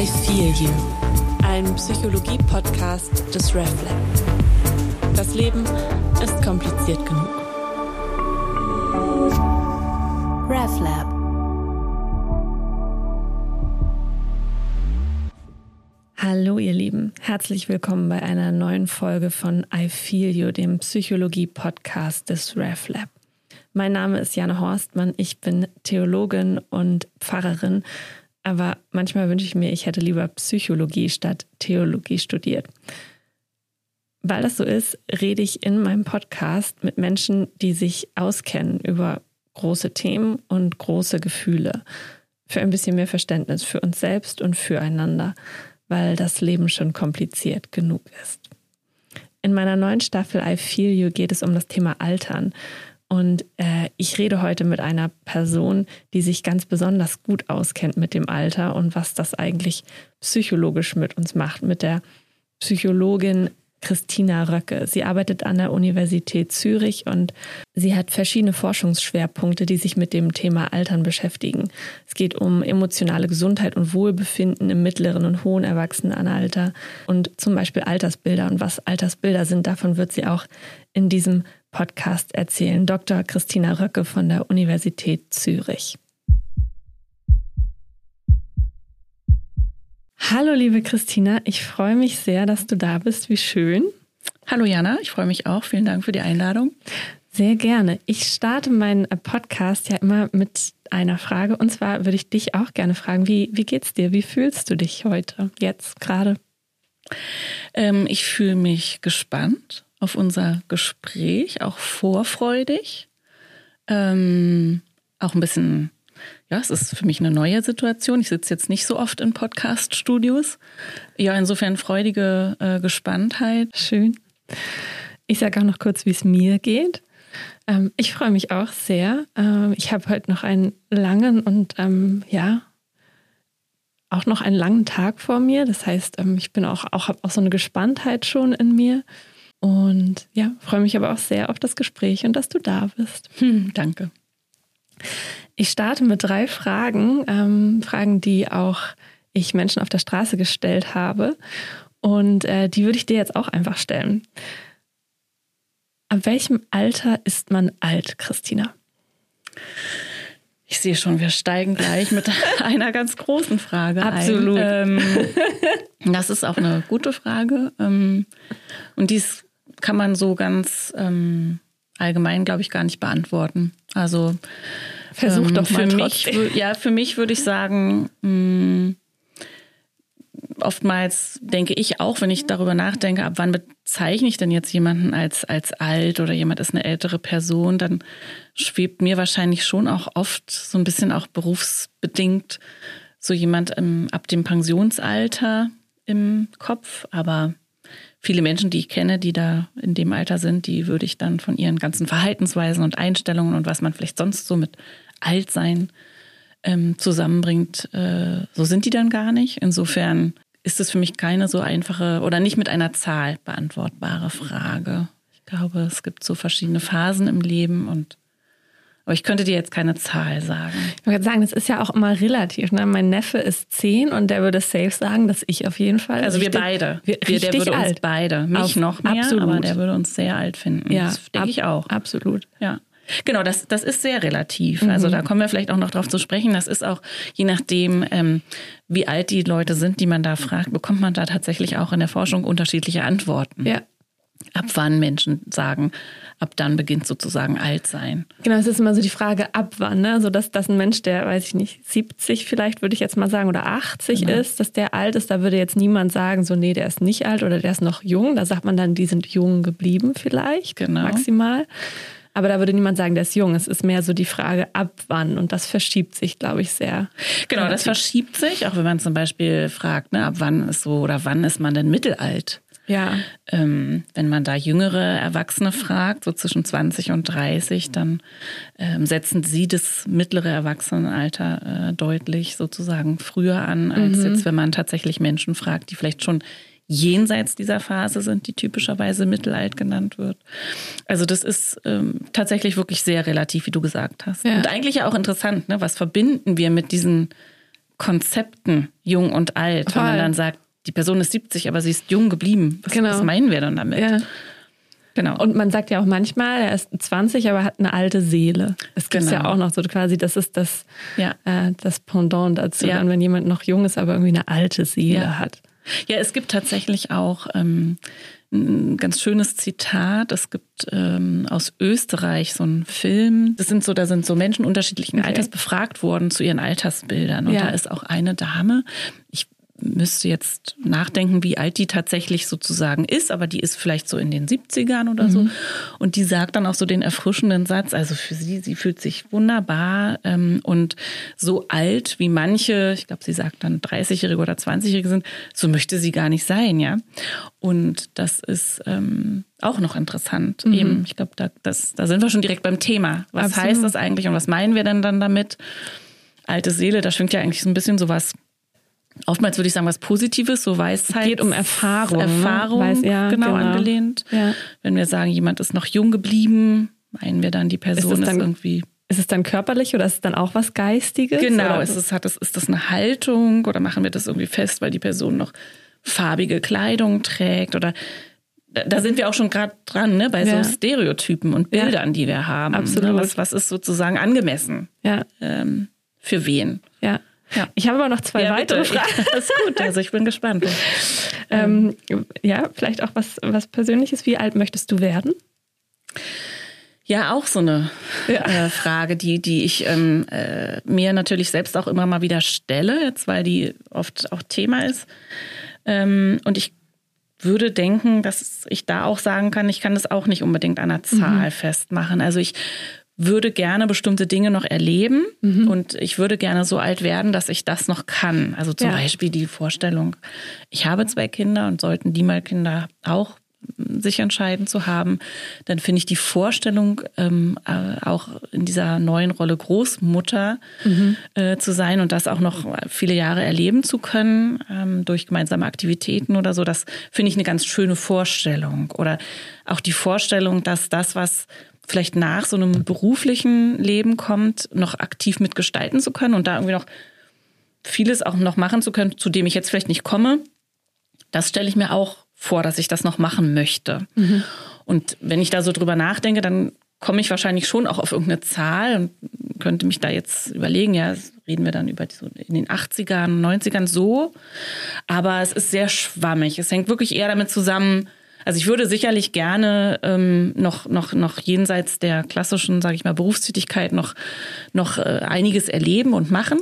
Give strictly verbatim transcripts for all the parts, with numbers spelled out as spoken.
I Feel You, ein Psychologie-Podcast des RefLab. Das Leben ist kompliziert genug. RefLab. Hallo ihr Lieben, herzlich willkommen bei einer neuen Folge von I Feel You, dem Psychologie-Podcast des RefLab. Mein Name ist Jana Horstmann, ich bin Theologin und Pfarrerin, aber manchmal wünsche ich mir, ich hätte lieber Psychologie statt Theologie studiert. Weil das so ist, rede ich in meinem Podcast mit Menschen, die sich auskennen über große Themen und große Gefühle. Für ein bisschen mehr Verständnis für uns selbst und füreinander, weil das Leben schon kompliziert genug ist. In meiner neuen Staffel I Feel You geht es um das Thema Altern. Und äh, ich rede heute mit einer Person, die sich ganz besonders gut auskennt mit dem Alter und was das eigentlich psychologisch mit uns macht, mit der Psychologin Christina Röcke. Sie arbeitet an der Universität Zürich und sie hat verschiedene Forschungsschwerpunkte, die sich mit dem Thema Altern beschäftigen. Es geht um emotionale Gesundheit und Wohlbefinden im mittleren und hohen Erwachsenenalter und zum Beispiel Altersbilder. Und was Altersbilder sind, davon wird sie auch in diesem Podcast erzählen. Doktor Christina Röcke von der Universität Zürich. Hallo liebe Christina, ich freue mich sehr, dass du da bist. Wie schön. Hallo Jana, ich freue mich auch. Vielen Dank für die Einladung. Sehr gerne. Ich starte meinen Podcast ja immer mit einer Frage. Und zwar würde ich dich auch gerne fragen, wie, wie geht's dir? Wie fühlst du dich heute, jetzt gerade? Ähm, ich fühle mich gespannt auf unser Gespräch, auch vorfreudig. Ähm, auch ein bisschen... Ja, es ist für mich eine neue Situation. Ich sitze jetzt nicht so oft in Podcast-Studios. Ja, insofern freudige äh, Gespanntheit. Schön. Ich sage auch noch kurz, wie es mir geht. Ähm, ich freue mich auch sehr. Ähm, ich habe heute noch einen langen und ähm, ja, auch noch einen langen Tag vor mir. Das heißt, ähm, ich bin auch, auch, habe auch so eine Gespanntheit schon in mir. Und ja, freue mich aber auch sehr auf das Gespräch und dass du da bist. Hm, danke. Ich starte mit drei Fragen, ähm, Fragen, die auch ich Menschen auf der Straße gestellt habe. Und äh, die würde ich dir jetzt auch einfach stellen. Ab welchem Alter ist man alt, Christina? Ich sehe schon, wir steigen gleich mit einer ganz großen Frage Absolut. ein. Absolut. Ähm, das ist auch eine gute Frage. Ähm, und dies kann man so ganz ähm, allgemein, glaube ich, gar nicht beantworten. Also versuch ähm, doch mal für trotzdem. mich, ja, für mich würde ich sagen, mh, oftmals denke ich auch, wenn ich darüber nachdenke, ab wann bezeichne ich denn jetzt jemanden als, als alt oder jemand ist eine ältere Person, dann schwebt mir wahrscheinlich schon auch oft so ein bisschen auch berufsbedingt so jemand im, ab dem Pensionsalter im Kopf. Aber viele Menschen, die ich kenne, die da in dem Alter sind, die würde ich dann von ihren ganzen Verhaltensweisen und Einstellungen und was man vielleicht sonst so mit Altsein ähm, zusammenbringt, äh, so sind die dann gar nicht. Insofern ist es für mich keine so einfache oder nicht mit einer Zahl beantwortbare Frage. Ich glaube, es gibt so verschiedene Phasen im Leben und aber ich könnte dir jetzt keine Zahl sagen. Ich wollte sagen, das ist ja auch immer relativ. Ne? Mein Neffe ist zehn und der würde safe sagen, dass ich auf jeden Fall. Also richtig, wir beide. Wir, wir, der würde alt. uns beide. Mich auf, noch mehr, absolut. Aber der würde uns sehr alt finden. Ja, das denke ab, ich auch. Absolut. Ja. Genau, das, das ist sehr relativ. Mhm. Also da kommen wir vielleicht auch noch drauf zu sprechen. Das ist auch, je nachdem, ähm, wie alt die Leute sind, die man da fragt, bekommt man da tatsächlich auch in der Forschung unterschiedliche Antworten. Ja. Ab wann Menschen sagen, ab dann beginnt sozusagen alt sein. Genau, es ist immer so die Frage, ab wann, ne? Also dass, dass ein Mensch, der, weiß ich nicht, siebzig vielleicht, würde ich jetzt mal sagen, oder achtzig Genau. ist, dass der alt ist, da würde jetzt niemand sagen, so nee, der ist nicht alt oder der ist noch jung. Da sagt man dann, die sind jung geblieben vielleicht, Genau. maximal. Aber da würde niemand sagen, der ist jung. Es ist mehr so die Frage, ab wann. Und das verschiebt sich, glaube ich, sehr. Genau, das verschiebt sich, auch wenn man zum Beispiel fragt, ne, ab wann ist so oder wann ist man denn mittelalt? Ja. Ähm, wenn man da jüngere Erwachsene fragt, so zwischen zwanzig und dreißig, dann ähm, setzen sie das mittlere Erwachsenenalter äh, deutlich sozusagen früher an, als mhm. jetzt, wenn man tatsächlich Menschen fragt, die vielleicht schon jenseits dieser Phase sind, die typischerweise mittelalt genannt wird. Also das ist ähm, tatsächlich wirklich sehr relativ, wie du gesagt hast. Ja. Und eigentlich ja auch interessant, ne? Was verbinden wir mit diesen Konzepten, jung und alt. Voll. Wenn man dann sagt, die Person ist siebzig, aber sie ist jung geblieben. Was, Genau. was meinen wir dann damit? Ja. Genau. Und man sagt ja auch manchmal, er ist zwanzig, aber hat eine alte Seele. Es gibt Genau. ja auch noch so quasi, das ist das, Ja. äh, das Pendant dazu, Ja. dann, wenn jemand noch jung ist, aber irgendwie eine alte Seele Ja. hat. Ja, es gibt tatsächlich auch ähm, ein ganz schönes Zitat. Es gibt ähm, aus Österreich so einen Film. Das sind so, da sind so Menschen unterschiedlichen Okay. Alters befragt worden zu ihren Altersbildern. Und Ja. da ist auch eine Dame, ich müsste jetzt nachdenken, wie alt die tatsächlich sozusagen ist, aber die ist vielleicht so in den siebzigern oder so. Und die sagt dann auch so den erfrischenden Satz, also für sie, sie fühlt sich wunderbar ähm, und so alt wie manche, ich glaube, sie sagt dann dreißigjährige oder zwanzigjährige sind, so möchte sie gar nicht sein, ja. Und das ist ähm, auch noch interessant. Mhm. Eben, ich glaube, da, das, da sind wir schon direkt beim Thema. Was Absolut. heißt das eigentlich und was meinen wir denn dann damit? Alte Seele, da schwingt ja eigentlich so ein bisschen sowas. Oftmals würde ich sagen, was Positives, so Weisheit. Es geht um Erfahrung. Erfahrung, ne? Weiß, ja, genau, genau angelehnt. Ja. Wenn wir sagen, jemand ist noch jung geblieben, meinen wir dann, die Person Ist ist, es dann- irgendwie... Ist es dann körperlich oder ist es dann auch was Geistiges? Genau, oder? ist, es, hat es, ist das eine Haltung oder machen wir das irgendwie fest, weil die Person noch farbige Kleidung trägt oder... Da da sind wir auch schon gerade dran, ne, bei Ja. so Stereotypen und Ja. Bildern, die wir haben. Absolut. Was, was ist sozusagen angemessen? Ja, Ähm, für wen? ja. Ja. Ich habe aber noch zwei Ja, weitere bitte. Fragen. Das ist gut, also ich bin gespannt. Ähm, ja, vielleicht auch was, was Persönliches. Wie alt möchtest du werden? Ja, auch so eine Ja. äh, Frage, die, die ich ähm, äh, mir natürlich selbst auch immer mal wieder stelle, jetzt weil die oft auch Thema ist. Ähm, und ich würde denken, dass ich da auch sagen kann, ich kann das auch nicht unbedingt an einer Zahl mhm. festmachen. Also ich würde gerne bestimmte Dinge noch erleben mhm. und ich würde gerne so alt werden, dass ich das noch kann. Also zum Ja. Beispiel die Vorstellung, ich habe zwei Kinder und sollten die mal Kinder auch sich entscheiden zu haben, dann finde ich die Vorstellung, ähm, äh, auch in dieser neuen Rolle Großmutter mhm. äh, zu sein und das auch noch viele Jahre erleben zu können, ähm, durch gemeinsame Aktivitäten oder so, das finde ich eine ganz schöne Vorstellung. Oder auch die Vorstellung, dass das, was vielleicht nach so einem beruflichen Leben kommt, noch aktiv mitgestalten zu können und da irgendwie noch vieles auch noch machen zu können, zu dem ich jetzt vielleicht nicht komme, das stelle ich mir auch vor, dass ich das noch machen möchte. Mhm. Und wenn ich da so drüber nachdenke, dann komme ich wahrscheinlich schon auch auf irgendeine Zahl und könnte mich da jetzt überlegen, ja, reden wir dann über die, so in den achtzigern, neunzigern so. Aber es ist sehr schwammig. Es hängt wirklich eher damit zusammen, also ich würde sicherlich gerne ähm, noch, noch, noch jenseits der klassischen, sage ich mal, Berufstätigkeit noch, noch äh, einiges erleben und machen.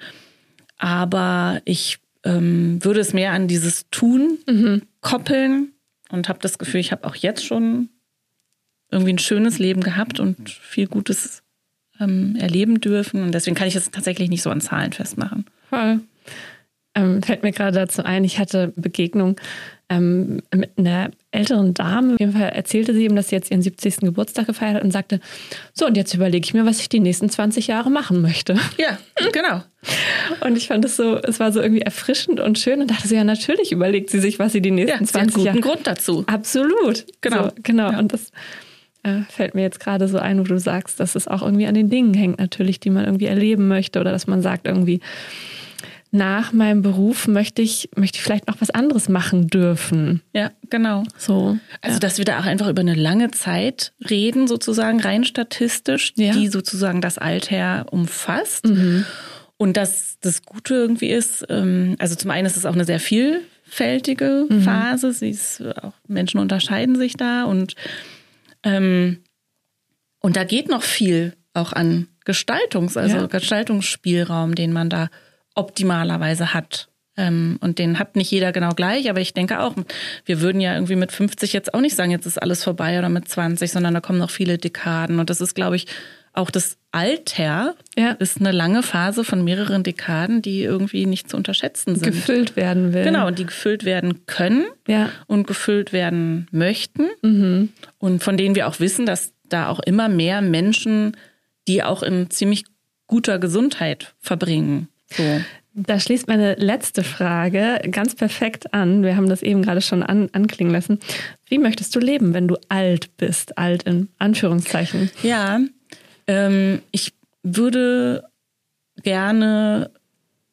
Aber ich ähm, würde es mehr an dieses Tun mhm. koppeln und habe das Gefühl, ich habe auch jetzt schon irgendwie ein schönes Leben gehabt und viel Gutes ähm, erleben dürfen. Und deswegen kann ich es tatsächlich nicht so an Zahlen festmachen. Voll. Ähm, fällt mir gerade dazu ein, ich hatte Begegnung ähm, mit einer älteren Dame. Auf jeden Fall erzählte sie ihm, dass sie jetzt ihren siebzigsten Geburtstag gefeiert hat und sagte, so und jetzt überlege ich mir, was ich die nächsten zwanzig Jahre machen möchte. Ja, genau. Und ich fand es so, es war so irgendwie erfrischend und schön und dachte so, ja natürlich überlegt sie sich, was sie die nächsten ja, zwanzig Jahre... Ja, guten Grund dazu. Absolut. Genau. So, genau. Ja. Und das äh, fällt mir jetzt gerade so ein, wo du sagst, dass es auch irgendwie an den Dingen hängt natürlich, die man irgendwie erleben möchte oder dass man sagt irgendwie, nach meinem Beruf möchte ich, möchte ich vielleicht noch was anderes machen dürfen. Ja, genau. So. Also, ja. dass wir da auch einfach über eine lange Zeit reden, sozusagen rein statistisch, ja. die sozusagen das Alter umfasst. Mhm. Und dass das Gute irgendwie ist, also zum einen ist es auch eine sehr vielfältige mhm. Phase. Sie ist auch, Menschen unterscheiden sich da und, ähm, und da geht noch viel auch an Gestaltungs-, also ja. Gestaltungsspielraum, den man da optimalerweise hat. Ähm, und den hat nicht jeder genau gleich, aber ich denke auch, wir würden ja irgendwie mit fünfzig jetzt auch nicht sagen, jetzt ist alles vorbei oder mit zwanzig, sondern da kommen noch viele Dekaden. Und das ist, glaube ich, auch das Alter ja. ist eine lange Phase von mehreren Dekaden, die irgendwie nicht zu unterschätzen sind. Gefüllt werden will. Genau, und die gefüllt werden können ja. und gefüllt werden möchten. Mhm. Und von denen wir auch wissen, dass da auch immer mehr Menschen, die auch in ziemlich guter Gesundheit verbringen. So. Da schließt meine letzte Frage ganz perfekt an. Wir haben das eben gerade schon an, anklingen lassen. Wie möchtest du leben, wenn du alt bist? Alt in Anführungszeichen. Ja, ähm, ich würde gerne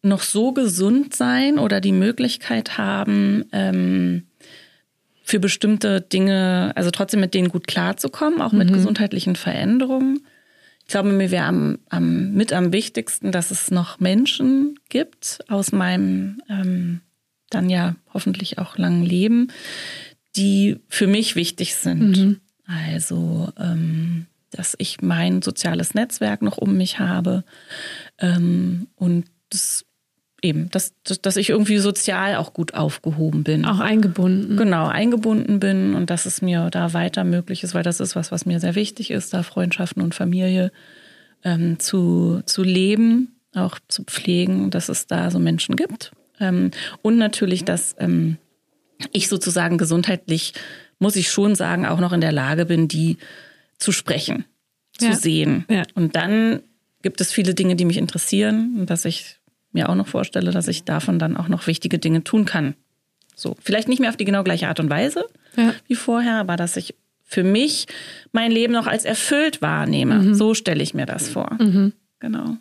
noch so gesund sein oder die Möglichkeit haben, ähm, für bestimmte Dinge, also trotzdem mit denen gut klarzukommen, auch mit mhm. gesundheitlichen Veränderungen. Ich glaube, mir wäre am, am, mit am wichtigsten, dass es noch Menschen gibt aus meinem ähm, dann ja hoffentlich auch langen Leben, die für mich wichtig sind. Mhm. Also, ähm, dass ich mein soziales Netzwerk noch um mich habe ähm, und das eben, dass, dass, dass ich irgendwie sozial auch gut aufgehoben bin. Auch eingebunden. Genau, eingebunden bin und dass es mir da weiter möglich ist, weil das ist was, was mir sehr wichtig ist, da Freundschaften und Familie ähm, zu, zu leben, auch zu pflegen, dass es da so Menschen gibt. Ähm, und natürlich, dass ähm, ich sozusagen gesundheitlich, muss ich schon sagen, auch noch in der Lage bin, die zu sprechen, zu ja. sehen. Ja. Und dann gibt es viele Dinge, die mich interessieren und dass ich mir auch noch vorstelle, dass ich davon dann auch noch wichtige Dinge tun kann. So, vielleicht nicht mehr auf die genau gleiche Art und Weise ja. wie vorher, aber dass ich für mich mein Leben noch als erfüllt wahrnehme. Mhm. So stelle ich mir das vor. Mhm. Genau.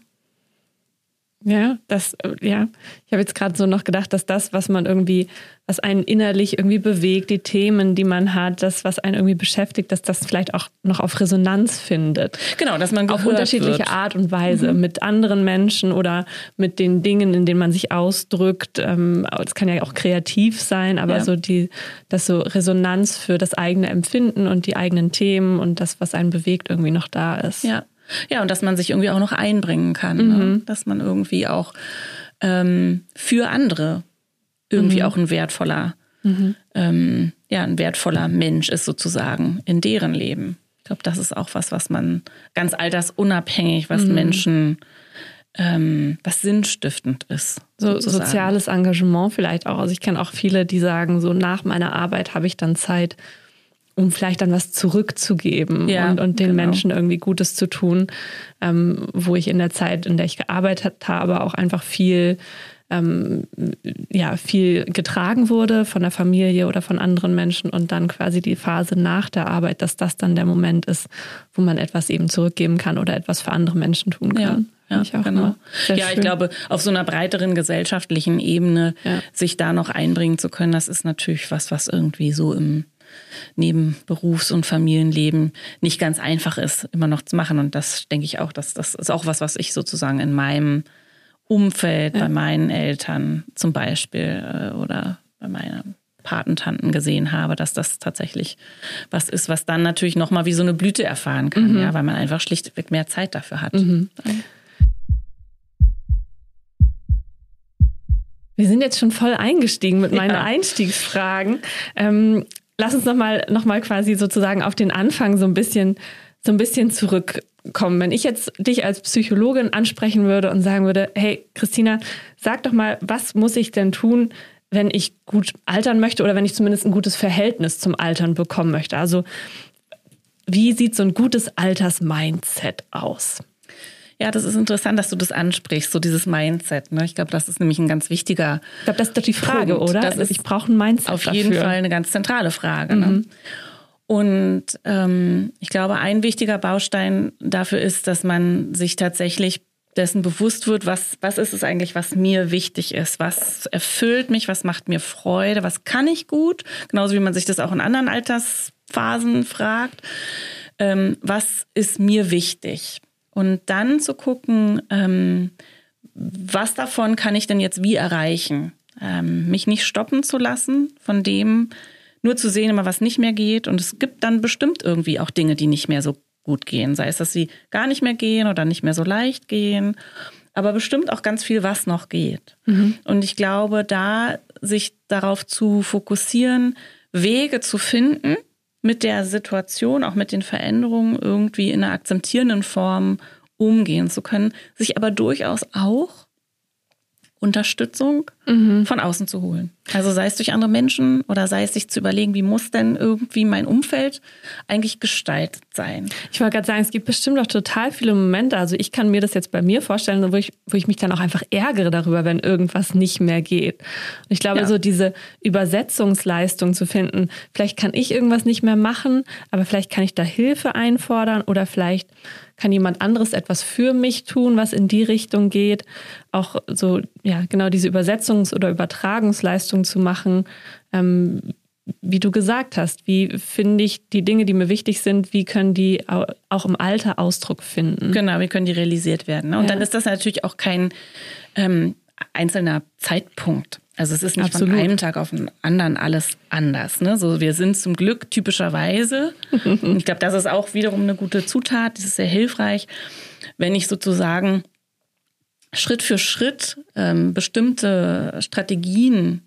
Ja, das, ja. Ich habe jetzt gerade so noch gedacht, dass das, was man irgendwie, was einen innerlich irgendwie bewegt, die Themen, die man hat, das, was einen irgendwie beschäftigt, dass das vielleicht auch noch auf Resonanz findet. Genau, dass man auf unterschiedliche wird. Art und Weise mhm. mit anderen Menschen oder mit den Dingen, in denen man sich ausdrückt. Es kann ja auch kreativ sein, aber ja. so die, dass so Resonanz für das eigene Empfinden und die eigenen Themen und das, was einen bewegt, irgendwie noch da ist. Ja. Ja, und dass man sich irgendwie auch noch einbringen kann. Mhm. Ne? Dass man irgendwie auch ähm, für andere irgendwie mhm. auch ein wertvoller, mhm. ähm, ja, ein wertvoller Mensch ist sozusagen in deren Leben. Ich glaube, das ist auch was, was man ganz altersunabhängig, was mhm. Menschen, ähm, was sinnstiftend ist. So sozusagen. Soziales Engagement vielleicht auch. Also ich kenne auch viele, die sagen, so nach meiner Arbeit habe ich dann Zeit, um vielleicht dann was zurückzugeben ja, und, und den genau. Menschen irgendwie Gutes zu tun, ähm, wo ich in der Zeit, in der ich gearbeitet habe, auch einfach viel, ähm, ja, viel getragen wurde von der Familie oder von anderen Menschen und dann quasi die Phase nach der Arbeit, dass das dann der Moment ist, wo man etwas eben zurückgeben kann oder etwas für andere Menschen tun kann. Ja, ja ich auch genau. Ja, schön. Ich glaube, auf so einer breiteren gesellschaftlichen Ebene ja. sich da noch einbringen zu können, das ist natürlich was, was irgendwie so im neben Berufs- und Familienleben nicht ganz einfach ist, immer noch zu machen. Und das denke ich auch, dass das ist auch was, was ich sozusagen in meinem Umfeld, ja. bei meinen Eltern zum Beispiel oder bei meinen Patentanten gesehen habe, dass das tatsächlich was ist, was dann natürlich nochmal wie so eine Blüte erfahren kann, mhm. ja, weil man einfach schlichtweg mehr Zeit dafür hat. Mhm. Wir sind jetzt schon voll eingestiegen mit meinen ja. Einstiegsfragen. Ähm, Lass uns nochmal noch mal quasi sozusagen auf den Anfang so ein bisschen, so ein bisschen zurückkommen. Wenn ich jetzt dich als Psychologin ansprechen würde und sagen würde, hey Christina, sag doch mal, was muss ich denn tun, wenn ich gut altern möchte oder wenn ich zumindest ein gutes Verhältnis zum Altern bekommen möchte? Also wie sieht so ein gutes Alters-Mindset aus? Ja, das ist interessant, dass du das ansprichst, so dieses Mindset. Ne? Ich glaube, das ist nämlich ein ganz wichtiger Ich glaube, das ist doch die Frage, Punkt. oder? Das ist ich brauche ein Mindset auf dafür. jeden Fall eine ganz zentrale Frage. Mhm. Ne? Und ähm, ich glaube, ein wichtiger Baustein dafür ist, dass man sich tatsächlich dessen bewusst wird, was, was ist es eigentlich, was mir wichtig ist, was erfüllt mich, was macht mir Freude, was kann ich gut, genauso wie man sich das auch in anderen Altersphasen fragt, ähm, was ist mir wichtig? Und dann zu gucken, ähm, was davon kann ich denn jetzt wie erreichen? Ähm, mich nicht stoppen zu lassen, von dem nur zu sehen, immer was nicht mehr geht. Und es gibt dann bestimmt irgendwie auch Dinge, die nicht mehr so gut gehen. Sei es, dass sie gar nicht mehr gehen oder nicht mehr so leicht gehen. Aber bestimmt auch ganz viel, was noch geht. Mhm. Und ich glaube, da sich darauf zu fokussieren, Wege zu finden, mit der Situation, auch mit den Veränderungen irgendwie in einer akzeptierenden Form umgehen zu können, sich aber durchaus auch Unterstützung mhm. von außen zu holen. Also sei es durch andere Menschen oder sei es sich zu überlegen, wie muss denn irgendwie mein Umfeld eigentlich gestaltet sein. Ich wollte gerade sagen, es gibt bestimmt auch total viele Momente, also ich kann mir das jetzt bei mir vorstellen, wo ich, wo ich mich dann auch einfach ärgere darüber, wenn irgendwas nicht mehr geht. Und ich glaube, ja. so diese Übersetzungsleistung zu finden, vielleicht kann ich irgendwas nicht mehr machen, aber vielleicht kann ich da Hilfe einfordern oder vielleicht kann jemand anderes etwas für mich tun, was in die Richtung geht? Auch so, ja, genau diese Übersetzungs- oder Übertragungsleistung zu machen, ähm, wie du gesagt hast, wie finde ich die Dinge, die mir wichtig sind, wie können die auch im Alter Ausdruck finden? Genau, wie können die realisiert werden? Ne? Und ja. dann ist das natürlich auch kein ähm, einzelner Zeitpunkt. Also es ist nicht Absolut. Von einem Tag auf den anderen alles anders. Ne? So, wir sind zum Glück typischerweise, und ich glaube, das ist auch wiederum eine gute Zutat, das ist sehr hilfreich, wenn ich sozusagen Schritt für Schritt ähm, bestimmte Strategien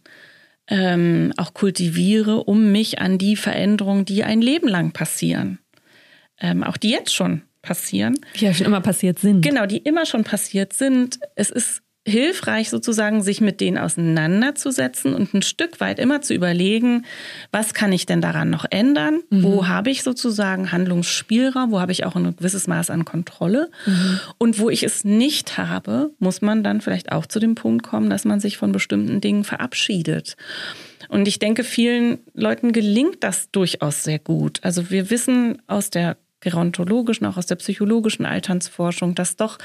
ähm, auch kultiviere, um mich an die Veränderungen, die ein Leben lang passieren, ähm, auch die jetzt schon passieren. Die ja schon immer passiert sind. Genau, die immer schon passiert sind. Es ist hilfreich sozusagen, sich mit denen auseinanderzusetzen und ein Stück weit immer zu überlegen, was kann ich denn daran noch ändern? Mhm. Wo habe ich sozusagen Handlungsspielraum? Wo habe ich auch ein gewisses Maß an Kontrolle? Mhm. Und wo ich es nicht habe, muss man dann vielleicht auch zu dem Punkt kommen, dass man sich von bestimmten Dingen verabschiedet. Und ich denke, vielen Leuten gelingt das durchaus sehr gut. Also wir wissen aus der gerontologischen, auch aus der psychologischen Alternsforschung, dass doch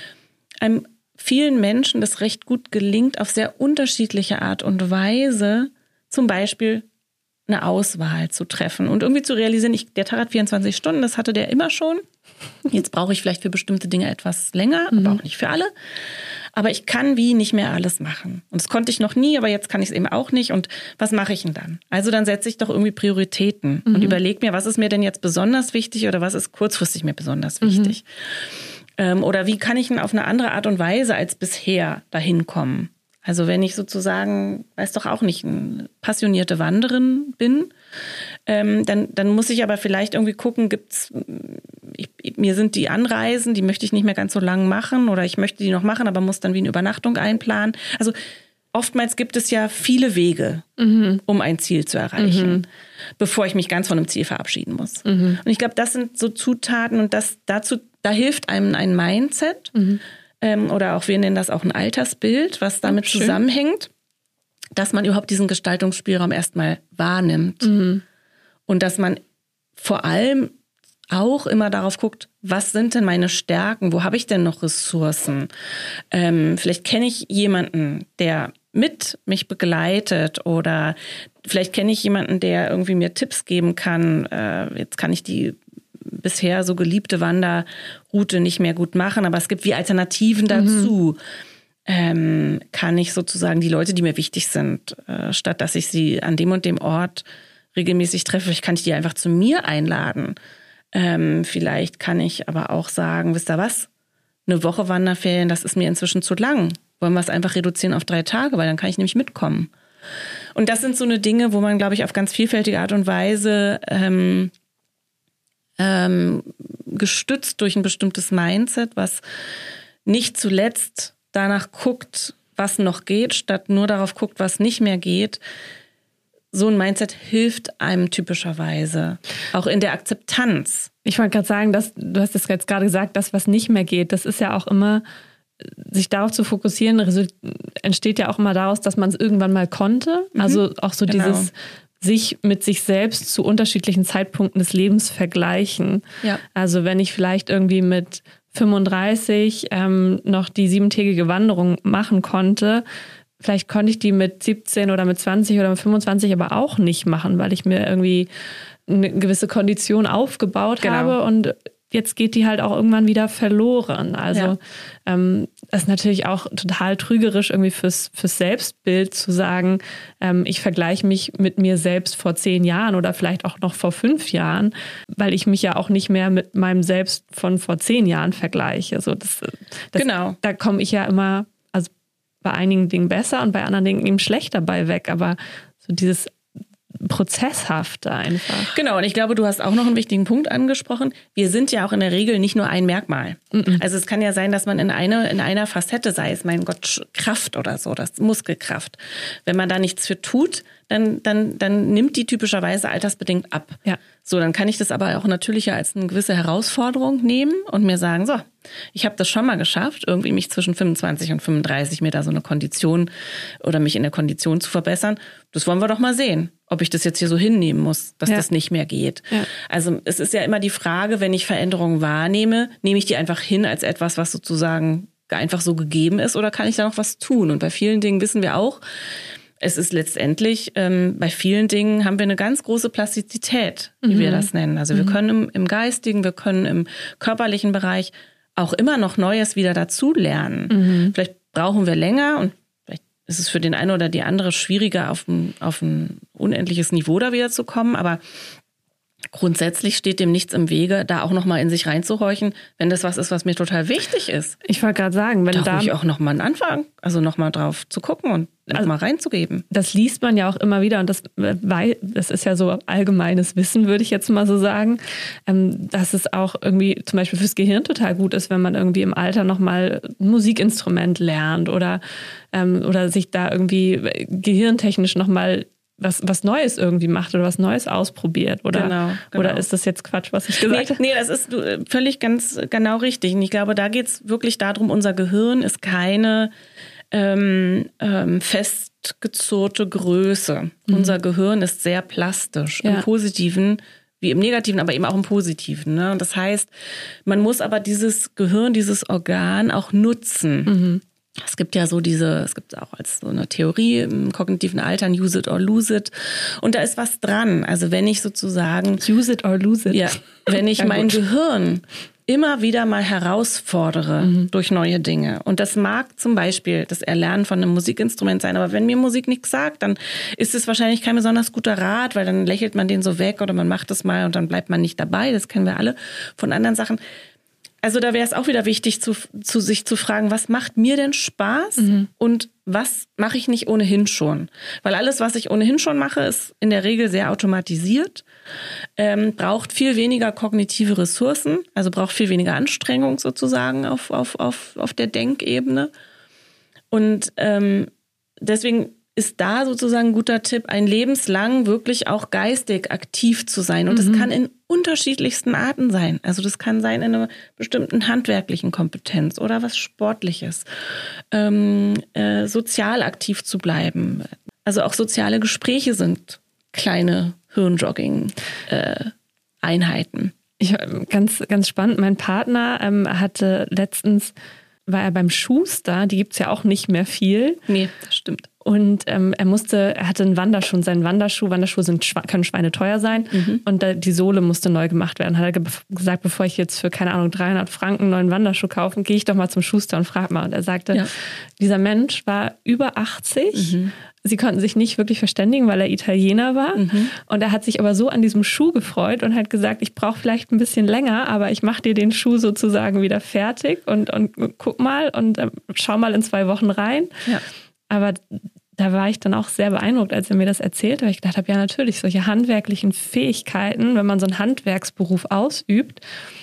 einem vielen Menschen das recht gut gelingt, auf sehr unterschiedliche Art und Weise zum Beispiel eine Auswahl zu treffen und irgendwie zu realisieren, ich, der Tag hat vierundzwanzig Stunden, das hatte der immer schon. Jetzt brauche ich vielleicht für bestimmte Dinge etwas länger, mhm. aber auch nicht für alle. Aber ich kann wie nicht mehr alles machen. Und das konnte ich noch nie, aber jetzt kann ich es eben auch nicht. Und was mache ich denn dann? Also dann setze ich doch irgendwie Prioritäten mhm. und überlege mir, was ist mir denn jetzt besonders wichtig oder was ist kurzfristig mir besonders wichtig? Mhm. Oder wie kann ich denn auf eine andere Art und Weise als bisher dahin kommen? Also wenn ich sozusagen, weiß doch auch nicht, eine passionierte Wanderin bin, ähm, dann, dann muss ich aber vielleicht irgendwie gucken, gibt's, ich, mir sind die Anreisen, die möchte ich nicht mehr ganz so lang machen oder ich möchte die noch machen, aber muss dann wie eine Übernachtung einplanen. Also oftmals gibt es ja viele Wege, mhm. um ein Ziel zu erreichen, mhm. bevor ich mich ganz von einem Ziel verabschieden muss. Mhm. Und ich glaube, das sind so Zutaten und das dazu Da hilft einem ein Mindset mhm. ähm, oder auch wir nennen das auch ein Altersbild, was damit Schön. zusammenhängt, dass man überhaupt diesen Gestaltungsspielraum erstmal wahrnimmt mhm. und dass man vor allem auch immer darauf guckt, was sind denn meine Stärken, wo habe ich denn noch Ressourcen? Ähm, vielleicht kenne ich jemanden, der mit mich begleitet oder vielleicht kenne ich jemanden, der irgendwie mir Tipps geben kann. Äh, jetzt kann ich die bisher so geliebte Wanderroute nicht mehr gut machen, aber es gibt wie Alternativen dazu. Mhm. Ähm, kann ich sozusagen die Leute, die mir wichtig sind, äh, statt dass ich sie an dem und dem Ort regelmäßig treffe, vielleicht kann ich die einfach zu mir einladen. Ähm, vielleicht kann ich aber auch sagen, wisst ihr was? Eine Woche Wanderferien, das ist mir inzwischen zu lang. Wollen wir es einfach reduzieren auf drei Tage, weil dann kann ich nämlich mitkommen. Und das sind so eine Dinge, wo man, glaube ich, auf ganz vielfältige Art und Weise ähm, ähm, gestützt durch ein bestimmtes Mindset, was nicht zuletzt danach guckt, was noch geht, statt nur darauf guckt, was nicht mehr geht. So ein Mindset hilft einem typischerweise, auch in der Akzeptanz. Ich wollte gerade sagen, dass, du hast es jetzt gerade gesagt, das, was nicht mehr geht, das ist ja auch immer, sich darauf zu fokussieren, entsteht ja auch immer daraus, dass man es irgendwann mal konnte. Mhm. Also auch so genau. dieses sich mit sich selbst zu unterschiedlichen Zeitpunkten des Lebens vergleichen. Ja. Also wenn ich vielleicht irgendwie mit fünfunddreißig ähm, noch die siebentägige Wanderung machen konnte, vielleicht konnte ich die mit siebzehn oder mit zwanzig oder mit fünfundzwanzig aber auch nicht machen, weil ich mir irgendwie eine gewisse Kondition aufgebaut genau. habe und jetzt geht die halt auch irgendwann wieder verloren. Also ja. ähm, das ist natürlich auch total trügerisch irgendwie fürs, fürs Selbstbild zu sagen, ähm, ich vergleiche mich mit mir selbst vor zehn Jahren oder vielleicht auch noch vor fünf Jahren, weil ich mich ja auch nicht mehr mit meinem Selbst von vor zehn Jahren vergleiche. Also das, das, genau. Da komme ich ja immer, also bei einigen Dingen besser und bei anderen Dingen eben schlechter bei weg. Aber so dieses prozesshafte einfach. Genau, und ich glaube, du hast auch noch einen wichtigen Punkt angesprochen. Wir sind ja auch in der Regel nicht nur ein Merkmal. Mm-mm. Also es kann ja sein, dass man in, eine, in einer Facette, sei es, mein Gott, Kraft oder so, das Muskelkraft. Wenn man da nichts für tut, dann, dann, dann nimmt die typischerweise altersbedingt ab. Ja. So, dann kann ich das aber auch natürlich als eine gewisse Herausforderung nehmen und mir sagen, so, ich habe das schon mal geschafft, irgendwie mich zwischen fünfundzwanzig und fünfunddreißig mir da so eine Kondition oder mich in der Kondition zu verbessern. Das wollen wir doch mal sehen, ob ich das jetzt hier so hinnehmen muss, dass ja. das nicht mehr geht. Ja. Also es ist ja immer die Frage, wenn ich Veränderungen wahrnehme, nehme ich die einfach hin als etwas, was sozusagen einfach so gegeben ist, oder kann ich da noch was tun? Und bei vielen Dingen wissen wir auch, es ist letztendlich, ähm, bei vielen Dingen haben wir eine ganz große Plastizität, wie mhm. wir das nennen. Also wir können im, im geistigen, wir können im körperlichen Bereich auch immer noch Neues wieder dazulernen. Mhm. Vielleicht brauchen wir länger und vielleicht ist es für den einen oder die andere schwieriger, auf ein, auf ein unendliches Niveau da wieder zu kommen. Aber grundsätzlich steht dem nichts im Wege, da auch nochmal in sich reinzuhorchen, wenn das was ist, was mir total wichtig ist. Ich wollte gerade sagen, wenn da... Da ruhig auch nochmal einen Anfang, also nochmal drauf zu gucken und nochmal also, reinzugeben. Das liest man ja auch immer wieder und das, weil, das ist ja so allgemeines Wissen, würde ich jetzt mal so sagen, ähm, dass es auch irgendwie zum Beispiel fürs Gehirn total gut ist, wenn man irgendwie im Alter nochmal ein Musikinstrument lernt oder, ähm, oder sich da irgendwie gehirntechnisch nochmal was, was Neues irgendwie macht oder was Neues ausprobiert. Oder, genau, genau. oder ist das jetzt Quatsch, was ich gesagt nee, habe? Nee, das ist völlig ganz genau richtig. Und ich glaube, da geht es wirklich darum, unser Gehirn ist keine ähm, ähm, festgezurrte Größe. Mhm. Unser Gehirn ist sehr plastisch, ja. im Positiven wie im Negativen, aber eben auch im Positiven. Ne? Das heißt, man muss aber dieses Gehirn, dieses Organ auch nutzen. Mhm. Es gibt ja so diese, es gibt auch als so eine Theorie im kognitiven Altern, use it or lose it. Und da ist was dran. Also wenn ich sozusagen... Use it or lose it. Ja, wenn ich mein Gehirn immer wieder mal herausfordere mhm. durch neue Dinge. Und das mag zum Beispiel das Erlernen von einem Musikinstrument sein, aber wenn mir Musik nichts sagt, dann ist es wahrscheinlich kein besonders guter Rat, weil dann lächelt man den so weg oder man macht es mal und dann bleibt man nicht dabei. Das kennen wir alle von anderen Sachen. Also da wäre es auch wieder wichtig, zu, zu sich zu fragen, was macht mir denn Spaß mhm. und was mache ich nicht ohnehin schon? Weil alles, was ich ohnehin schon mache, ist in der Regel sehr automatisiert, ähm, braucht viel weniger kognitive Ressourcen, also braucht viel weniger Anstrengung sozusagen auf, auf, auf, auf der Denkebene. Und ähm, deswegen ist da sozusagen ein guter Tipp, ein lebenslang wirklich auch geistig aktiv zu sein. Und das mhm. kann in unterschiedlichsten Arten sein. Also das kann sein in einer bestimmten handwerklichen Kompetenz oder was Sportliches. Ähm, äh, sozial aktiv zu bleiben. Also auch soziale Gespräche sind kleine Hirnjogging-Einheiten. Äh, ich, ganz, ganz spannend. Mein Partner ähm, hatte letztens, war er beim Schuster, die gibt's ja auch nicht mehr viel. Nee, das stimmt. Und ähm, er musste, er hatte einen Wanderschuh, seinen Wanderschuh, Wanderschuhe sind, können schweineteuer sein mhm. und da, die Sohle musste neu gemacht werden. Hat er ge- gesagt, bevor ich jetzt für, keine Ahnung, dreihundert Franken einen neuen Wanderschuh kaufe, gehe ich doch mal zum Schuster und frage mal. Und er sagte, ja. dieser Mensch war über achtzig, mhm. sie konnten sich nicht wirklich verständigen, weil er Italiener war mhm. und er hat sich aber so an diesem Schuh gefreut und hat gesagt, ich brauche vielleicht ein bisschen länger, aber ich mache dir den Schuh sozusagen wieder fertig und, und guck mal und äh, schau mal in zwei Wochen rein. Ja. Aber da war ich dann auch sehr beeindruckt, als er mir das erzählte, weil ich gedacht habe, ja natürlich, solche handwerklichen Fähigkeiten, wenn man so einen Handwerksberuf ausübt,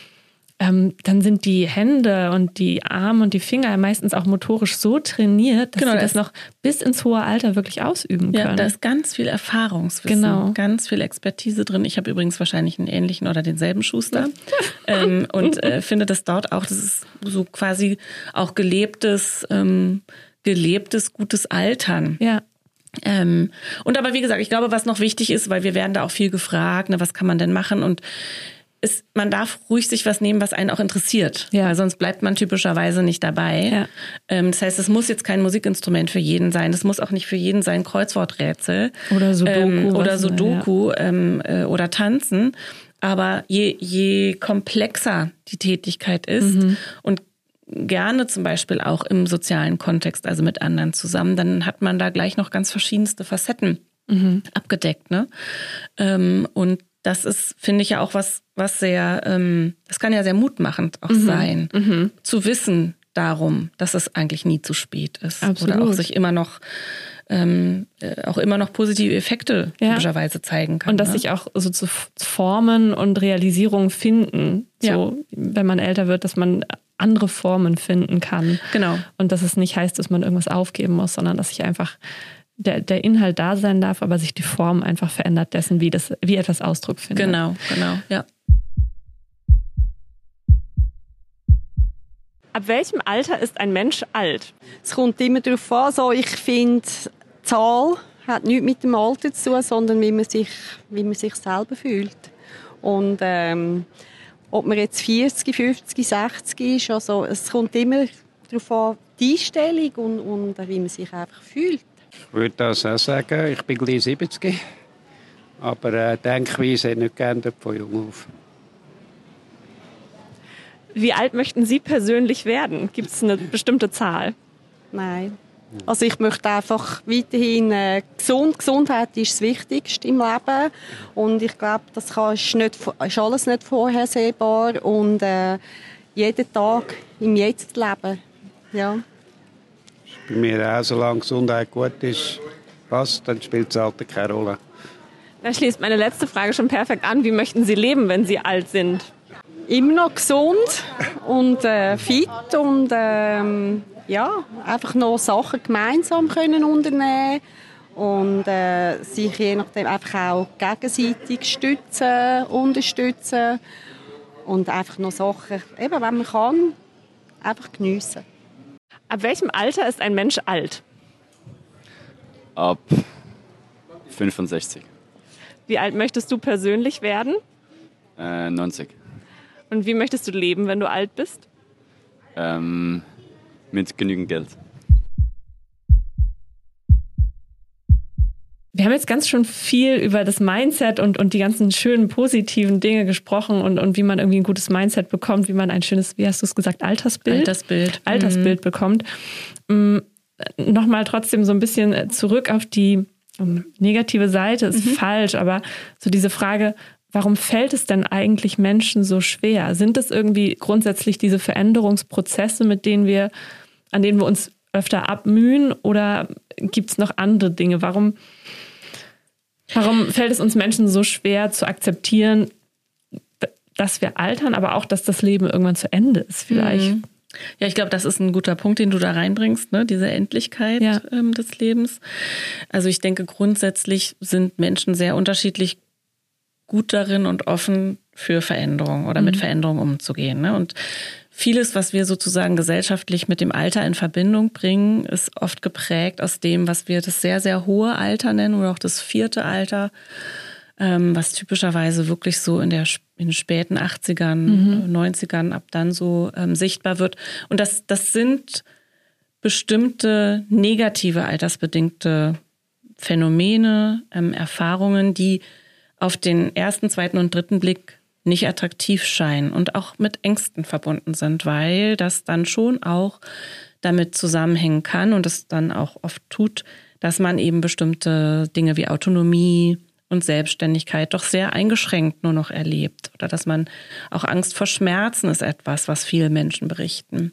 ähm, dann sind die Hände und die Arme und die Finger meistens auch motorisch so trainiert, dass genau, sie das, das noch bis ins hohe Alter wirklich ausüben können. Ja, da ist ganz viel Erfahrungswissen, genau. ganz viel Expertise drin. Ich habe übrigens wahrscheinlich einen ähnlichen oder denselben Schuster ähm, und äh, finde das dort auch, das ist so quasi auch gelebtes ähm, gelebtes, gutes Altern. Ja. Ähm, und aber wie gesagt, ich glaube, was noch wichtig ist, weil wir werden da auch viel gefragt, ne, was kann man denn machen? Und es, man darf ruhig sich was nehmen, was einen auch interessiert. Ja. Weil sonst bleibt man typischerweise nicht dabei. Ja. Ähm, das heißt, es muss jetzt kein Musikinstrument für jeden sein. Es muss auch nicht für jeden sein Kreuzworträtsel. Oder Sudoku. Ähm, oder Sudoku ja. ähm, äh, oder Tanzen. Aber je, je komplexer die Tätigkeit ist mhm. und gerne zum Beispiel auch im sozialen Kontext, also mit anderen zusammen, dann hat man da gleich noch ganz verschiedenste Facetten mhm. abgedeckt. Ne? Ähm, und das ist, finde ich ja auch was, was sehr, ähm, das kann ja sehr mutmachend auch mhm. sein, mhm. zu wissen darum, dass es eigentlich nie zu spät ist. Absolut. Oder auch sich immer noch Ähm, äh, auch immer noch positive Effekte ja. typischerweise zeigen kann. Und dass ne? sich auch so zu Formen und Realisierungen finden, so ja. wenn man älter wird, dass man andere Formen finden kann. Genau. Und dass es nicht heißt, dass man irgendwas aufgeben muss, sondern dass sich einfach der, der Inhalt da sein darf, aber sich die Form einfach verändert dessen, wie, das, wie etwas Ausdruck findet. Genau, genau, ja. Ab welchem Alter ist ein Mensch alt? Es kommt immer darauf an. So, ich finde, die Zahl hat nichts mit dem Alter zu tun, sondern wie man sich, wie man sich selber fühlt. Und ähm, ob man jetzt vierzig, fünfzig, sechzig ist, also es kommt immer darauf an, die Einstellung und, und wie man sich einfach fühlt. Ich würde das auch sagen. Ich bin gleich siebzig. Aber äh, Denkweise hat nicht geändert von jung auf. Wie alt möchten Sie persönlich werden? Gibt es eine bestimmte Zahl? Nein. Also ich möchte einfach weiterhin äh, gesund. Gesundheit ist das Wichtigste im Leben. Und ich glaube, das kann, ist, nicht, ist alles nicht vorhersehbar. Und äh, jeden Tag im Jetzt leben. Ja. Bei mir auch, solange Gesundheit gut ist, was, dann spielt das Alter keine Rolle. Da schließt meine letzte Frage schon perfekt an. Wie möchten Sie leben, wenn Sie alt sind? Immer noch gesund und äh, fit und ähm, ja, einfach noch Sachen gemeinsam können unternehmen und äh, sich je nachdem einfach auch gegenseitig stützen, unterstützen und einfach noch Sachen, eben wenn man kann, einfach geniessen. Ab welchem Alter ist ein Mensch alt? Ab fünfundsechzig. Wie alt möchtest du persönlich werden? Äh, neunzig. Und wie möchtest du leben, wenn du alt bist? Ähm, mit genügend Geld. Wir haben jetzt ganz schön viel über das Mindset und, und die ganzen schönen positiven Dinge gesprochen und, und wie man irgendwie ein gutes Mindset bekommt, wie man ein schönes, wie hast du es gesagt, Altersbild? Altersbild. Altersbild mhm. bekommt. Ähm, Nochmal trotzdem so ein bisschen zurück auf die negative Seite, ist mhm. falsch, aber so diese Frage, warum fällt es denn eigentlich Menschen so schwer? Sind es irgendwie grundsätzlich diese Veränderungsprozesse, mit denen wir, an denen wir uns öfter abmühen, oder gibt es noch andere Dinge? Warum, warum fällt es uns Menschen so schwer zu akzeptieren, dass wir altern, aber auch, dass das Leben irgendwann zu Ende ist vielleicht? Mhm. Ja, ich glaube, das ist ein guter Punkt, den du da reinbringst, ne? Diese Endlichkeit ja. ähm, des Lebens. Also ich denke, grundsätzlich sind Menschen sehr unterschiedlich gut darin und offen für Veränderung oder mhm. mit Veränderung umzugehen. Ne? Und vieles, was wir sozusagen gesellschaftlich mit dem Alter in Verbindung bringen, ist oft geprägt aus dem, was wir das sehr, sehr hohe Alter nennen oder auch das vierte Alter, ähm, was typischerweise wirklich so in der in den späten achtzigern, mhm. neunzigern ab dann so ähm, sichtbar wird. Und das, das sind bestimmte negative altersbedingte Phänomene, ähm, Erfahrungen, die auf den ersten, zweiten und dritten Blick nicht attraktiv scheinen und auch mit Ängsten verbunden sind, weil das dann schon auch damit zusammenhängen kann und es dann auch oft tut, dass man eben bestimmte Dinge wie Autonomie und Selbstständigkeit doch sehr eingeschränkt nur noch erlebt. Oder dass man auch Angst vor Schmerzen ist etwas, was viele Menschen berichten.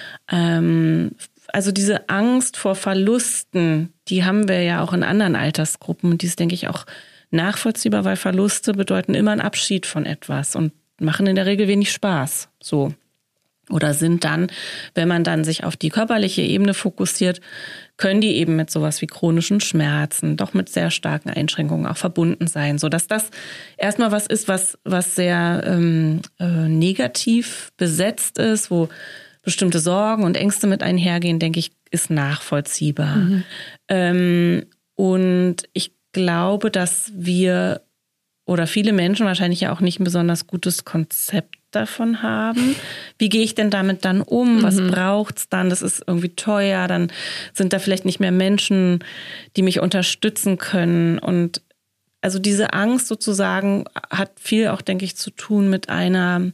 Ähm, also diese Angst vor Verlusten, die haben wir ja auch in anderen Altersgruppen. Und die ist, denke ich, auch nachvollziehbar, weil Verluste bedeuten immer einen Abschied von etwas und machen in der Regel wenig Spaß. So. Oder sind dann, wenn man dann sich auf die körperliche Ebene fokussiert, können die eben mit sowas wie chronischen Schmerzen, doch mit sehr starken Einschränkungen auch verbunden sein. Sodass das erstmal was ist, was, was sehr ähm, äh, negativ besetzt ist, wo bestimmte Sorgen und Ängste mit einhergehen, denke ich, ist nachvollziehbar. Mhm. Ähm, und ich glaube, dass wir oder viele Menschen wahrscheinlich ja auch nicht ein besonders gutes Konzept davon haben. Wie gehe ich denn damit dann um? Was mhm. braucht's dann? Das ist irgendwie teuer. Dann sind da vielleicht nicht mehr Menschen, die mich unterstützen können. Und also diese Angst sozusagen hat viel auch, denke ich, zu tun mit einer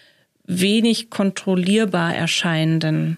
wenig kontrollierbar erscheinenden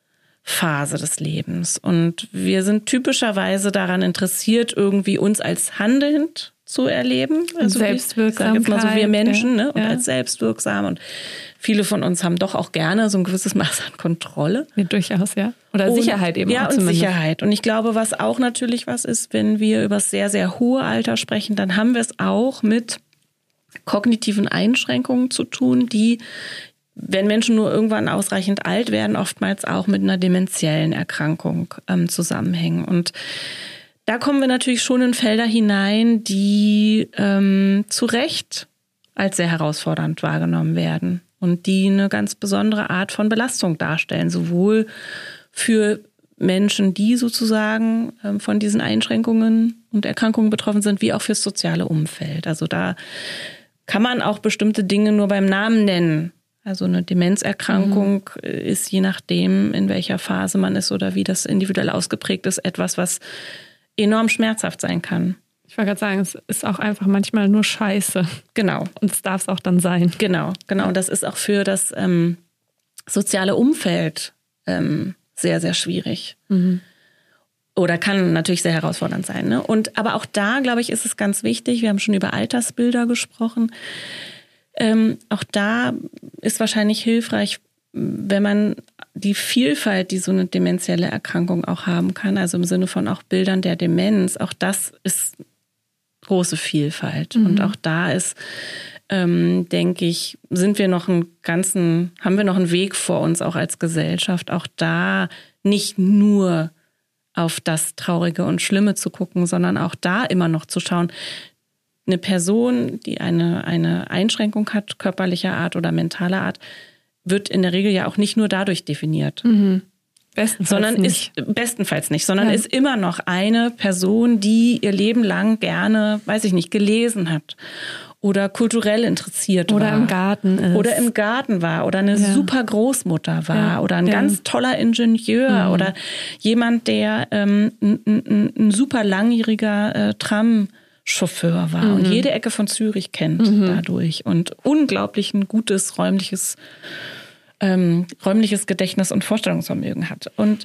Phase des Lebens. Und wir sind typischerweise daran interessiert, irgendwie uns als handelnd zu erleben. Also Selbstwirksamkeit. Ich sag jetzt mal so, wir Menschen, ja. ne? Und ja. als selbstwirksam. Und viele von uns haben doch auch gerne so ein gewisses Maß an Kontrolle. Ja, durchaus, ja. Oder und, Sicherheit eben ja, auch und zumindest. Sicherheit. Und ich glaube, was auch natürlich was ist, wenn wir über das sehr, sehr hohe Alter sprechen, dann haben wir es auch mit kognitiven Einschränkungen zu tun, die, wenn Menschen nur irgendwann ausreichend alt werden, oftmals auch mit einer dementiellen Erkrankung ähm, zusammenhängen. Und da kommen wir natürlich schon in Felder hinein, die ähm, zu Recht als sehr herausfordernd wahrgenommen werden. und die eine ganz besondere Art von Belastung darstellen, sowohl für Menschen, die sozusagen ähm, von diesen Einschränkungen und Erkrankungen betroffen sind, wie auch fürs soziale Umfeld. Also da kann man auch bestimmte Dinge nur beim Namen nennen. Also eine Demenzerkrankung mhm. ist, je nachdem, in welcher Phase man ist oder wie das individuell ausgeprägt ist, etwas, was enorm schmerzhaft sein kann. Ich wollte gerade sagen, es ist auch einfach manchmal nur Scheiße. Genau. Und es darf es auch dann sein. Genau, genau. Und das ist auch für das ähm, soziale Umfeld ähm, sehr, sehr schwierig. Mhm. Oder kann natürlich sehr herausfordernd sein. Ne? Und aber auch da, glaube ich, ist es ganz wichtig, wir haben schon über Altersbilder gesprochen, ähm, auch da ist wahrscheinlich hilfreich, wenn man die Vielfalt, die so eine demenzielle Erkrankung auch haben kann, also im Sinne von auch Bildern der Demenz, auch das ist große Vielfalt. Mhm. Und auch da ist, ähm, denke ich, sind wir noch einen ganzen, haben wir noch einen Weg vor uns, auch als Gesellschaft, auch da nicht nur auf das Traurige und Schlimme zu gucken, sondern auch da immer noch zu schauen, eine Person, die eine, eine Einschränkung hat, körperlicher Art oder mentaler Art, wird in der Regel ja auch nicht nur dadurch definiert. Mhm. Bestenfalls sondern nicht. ist bestenfalls nicht, sondern ja. ist immer noch eine Person, die ihr Leben lang gerne, weiß ich nicht, gelesen hat oder kulturell interessiert oder war. Oder im Garten ist. Oder im Garten war oder eine ja. super Großmutter war ja. oder ein ja. ganz toller Ingenieur mhm. oder jemand, der ähm, ein, ein, ein super langjähriger äh, Tramchauffeur war mhm. und jede Ecke von Zürich kennt mhm. dadurch und unglaublich ein gutes räumliches Ähm, räumliches Gedächtnis und Vorstellungsvermögen hat. Und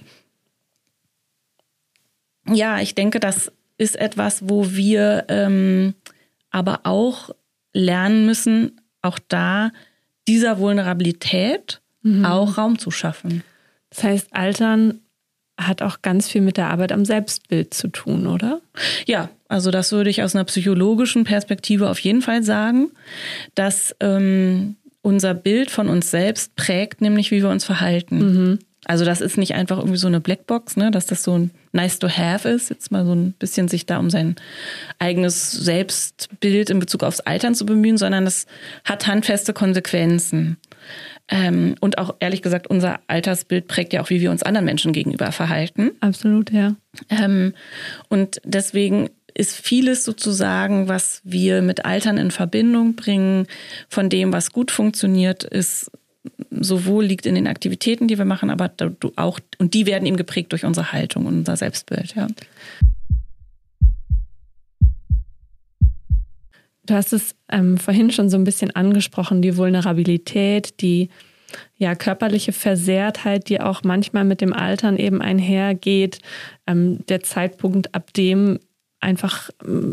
ja, ich denke, das ist etwas, wo wir ähm, aber auch lernen müssen, auch da dieser Vulnerabilität mhm. auch Raum zu schaffen. Das heißt, Altern hat auch ganz viel mit der Arbeit am Selbstbild zu tun, oder? Ja, also das würde ich aus einer psychologischen Perspektive auf jeden Fall sagen, dass ähm, unser Bild von uns selbst prägt nämlich, wie wir uns verhalten. Mhm. Also das ist nicht einfach irgendwie so eine Blackbox, ne, dass das so ein nice to have ist, jetzt mal so ein bisschen sich da um sein eigenes Selbstbild in Bezug aufs Altern zu bemühen, sondern das hat handfeste Konsequenzen. Ähm, und auch ehrlich gesagt, unser Altersbild prägt ja auch, wie wir uns anderen Menschen gegenüber verhalten. Absolut, ja. Ähm, und deswegen ist vieles sozusagen, was wir mit Altern in Verbindung bringen, von dem, was gut funktioniert, ist sowohl liegt in den Aktivitäten, die wir machen, aber auch, und die werden eben geprägt durch unsere Haltung und unser Selbstbild, ja. Du hast es ähm, vorhin schon so ein bisschen angesprochen, die Vulnerabilität, die ja körperliche Versehrtheit, die auch manchmal mit dem Altern eben einhergeht, ähm, der Zeitpunkt, ab dem einfach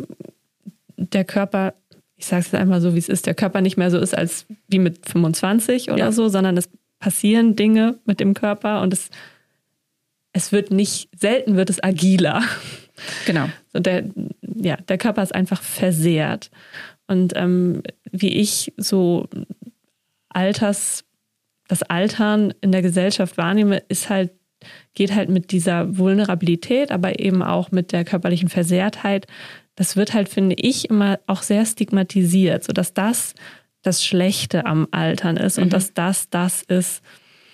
der Körper, ich sage es einmal so, wie es ist, der Körper nicht mehr so ist als wie mit fünfundzwanzig oder ja. so, sondern es passieren Dinge mit dem Körper und es, es wird nicht, selten wird es agiler. Genau. Und der, ja, der Körper ist einfach versehrt. Und ähm, wie ich so Alters, das Altern in der Gesellschaft wahrnehme, ist halt geht halt mit dieser Vulnerabilität, aber eben auch mit der körperlichen Versehrtheit. Das wird halt, finde ich, immer auch sehr stigmatisiert, sodass das das Schlechte am Altern ist mhm. und dass das das ist,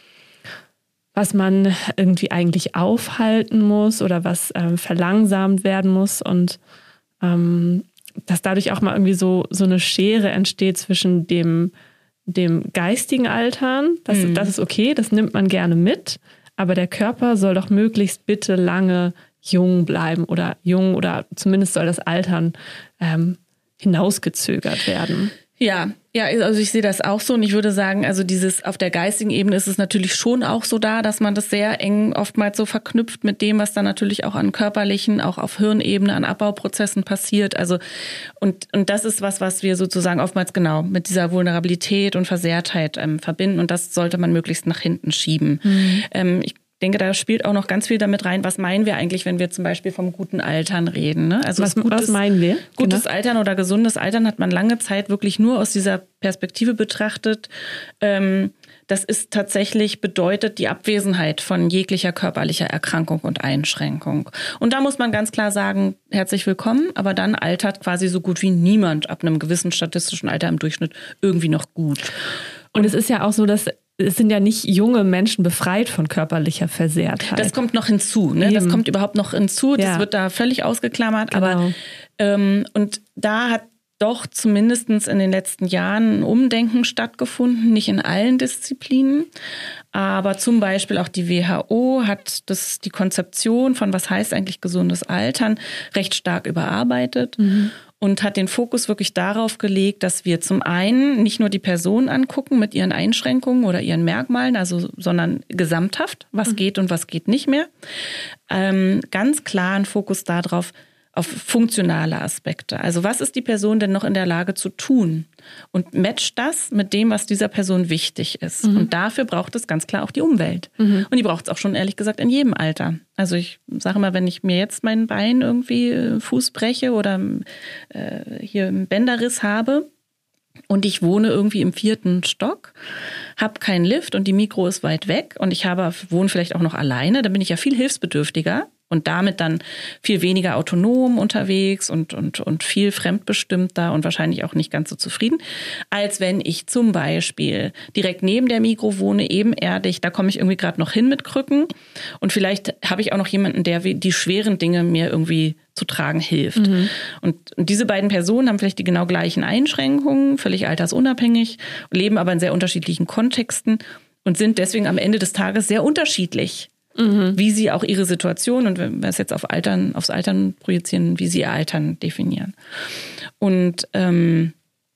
was man irgendwie eigentlich aufhalten muss oder was ähm, verlangsamt werden muss und ähm, dass dadurch auch mal irgendwie so, so eine Schere entsteht zwischen dem, dem geistigen Altern. Das, mhm. das ist okay, das nimmt man gerne mit. Aber der Körper soll doch möglichst bitte lange jung bleiben oder jung oder zumindest soll das Altern ähm, hinausgezögert werden. Ja, ja, also ich sehe das auch so und ich würde sagen, also dieses auf der geistigen Ebene ist es natürlich schon auch so da, dass man das sehr eng oftmals so verknüpft mit dem, was dann natürlich auch an körperlichen, auch auf Hirnebene, an Abbauprozessen passiert. Also und und das ist was, was wir sozusagen oftmals genau mit dieser Vulnerabilität und Versehrtheit ähm, verbinden und das sollte man möglichst nach hinten schieben. Mhm. Ähm, ich denke, da spielt auch noch ganz viel damit rein, was meinen wir eigentlich, wenn wir zum Beispiel vom guten Altern reden. Ne? Also was, gutes, was meinen wir? Gutes genau. Altern oder gesundes Altern hat man lange Zeit wirklich nur aus dieser Perspektive betrachtet. Ähm, das ist tatsächlich bedeutet die Abwesenheit von jeglicher körperlicher Erkrankung und Einschränkung. Und da muss man ganz klar sagen, herzlich willkommen, aber dann altert quasi so gut wie niemand ab einem gewissen statistischen Alter im Durchschnitt irgendwie noch gut. Und es ist ja auch so, dass es sind ja nicht junge Menschen befreit von körperlicher Versehrtheit. Das kommt noch hinzu, ne? Das kommt überhaupt noch hinzu. Das ja. wird da völlig ausgeklammert. Genau. Aber ähm, und da hat doch zumindest in den letzten Jahren ein Umdenken stattgefunden, nicht in allen Disziplinen. Aber zum Beispiel auch die W H O hat das, die Konzeption von was heißt eigentlich gesundes Altern recht stark überarbeitet. Mhm. Und hat den Fokus wirklich darauf gelegt, dass wir zum einen nicht nur die Person angucken mit ihren Einschränkungen oder ihren Merkmalen, also sondern gesamthaft, was mhm. geht und was geht nicht mehr. Ähm, ganz klar ein Fokus darauf, auf funktionale Aspekte. Also was ist die Person denn noch in der Lage zu tun? Und matcht das mit dem, was dieser Person wichtig ist. Mhm. Und dafür braucht es ganz klar auch die Umwelt. Mhm. Und die braucht es auch schon, ehrlich gesagt, in jedem Alter. Also ich sage mal, wenn ich mir jetzt mein Bein irgendwie Fuß breche oder äh, hier einen Bänderriss habe und ich wohne irgendwie im vierten Stock, habe keinen Lift und die Mikro ist weit weg und ich habe, wohne vielleicht auch noch alleine, dann bin ich ja viel hilfsbedürftiger. Und damit dann viel weniger autonom unterwegs und, und, und viel fremdbestimmter und wahrscheinlich auch nicht ganz so zufrieden, als wenn ich zum Beispiel direkt neben der Mikro wohne, ebenerdig, da komme ich irgendwie gerade noch hin mit Krücken und vielleicht habe ich auch noch jemanden, der die schweren Dinge mir irgendwie zu tragen hilft. Mhm. Und, und diese beiden Personen haben vielleicht die genau gleichen Einschränkungen, völlig altersunabhängig, leben aber in sehr unterschiedlichen Kontexten und sind deswegen am Ende des Tages sehr unterschiedlich. Mhm. Wie sie auch ihre Situation und wenn wir es jetzt auf Altern, aufs Altern projizieren, wie sie ihr Altern definieren. Und ähm,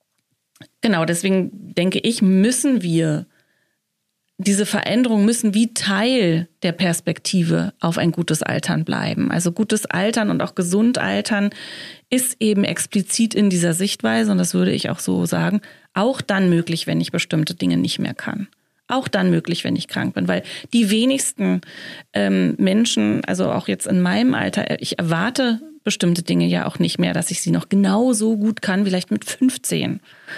genau, deswegen denke ich, müssen wir diese Veränderung müssen wie Teil der Perspektive auf ein gutes Altern bleiben. Also gutes Altern und auch gesund altern ist eben explizit in dieser Sichtweise, und das würde ich auch so sagen, auch dann möglich, wenn ich bestimmte Dinge nicht mehr kann. Auch dann möglich, wenn ich krank bin, weil die wenigsten ähm, Menschen, also auch jetzt in meinem Alter, ich erwarte bestimmte Dinge ja auch nicht mehr, dass ich sie noch genauso gut kann, vielleicht mit fünfzehn.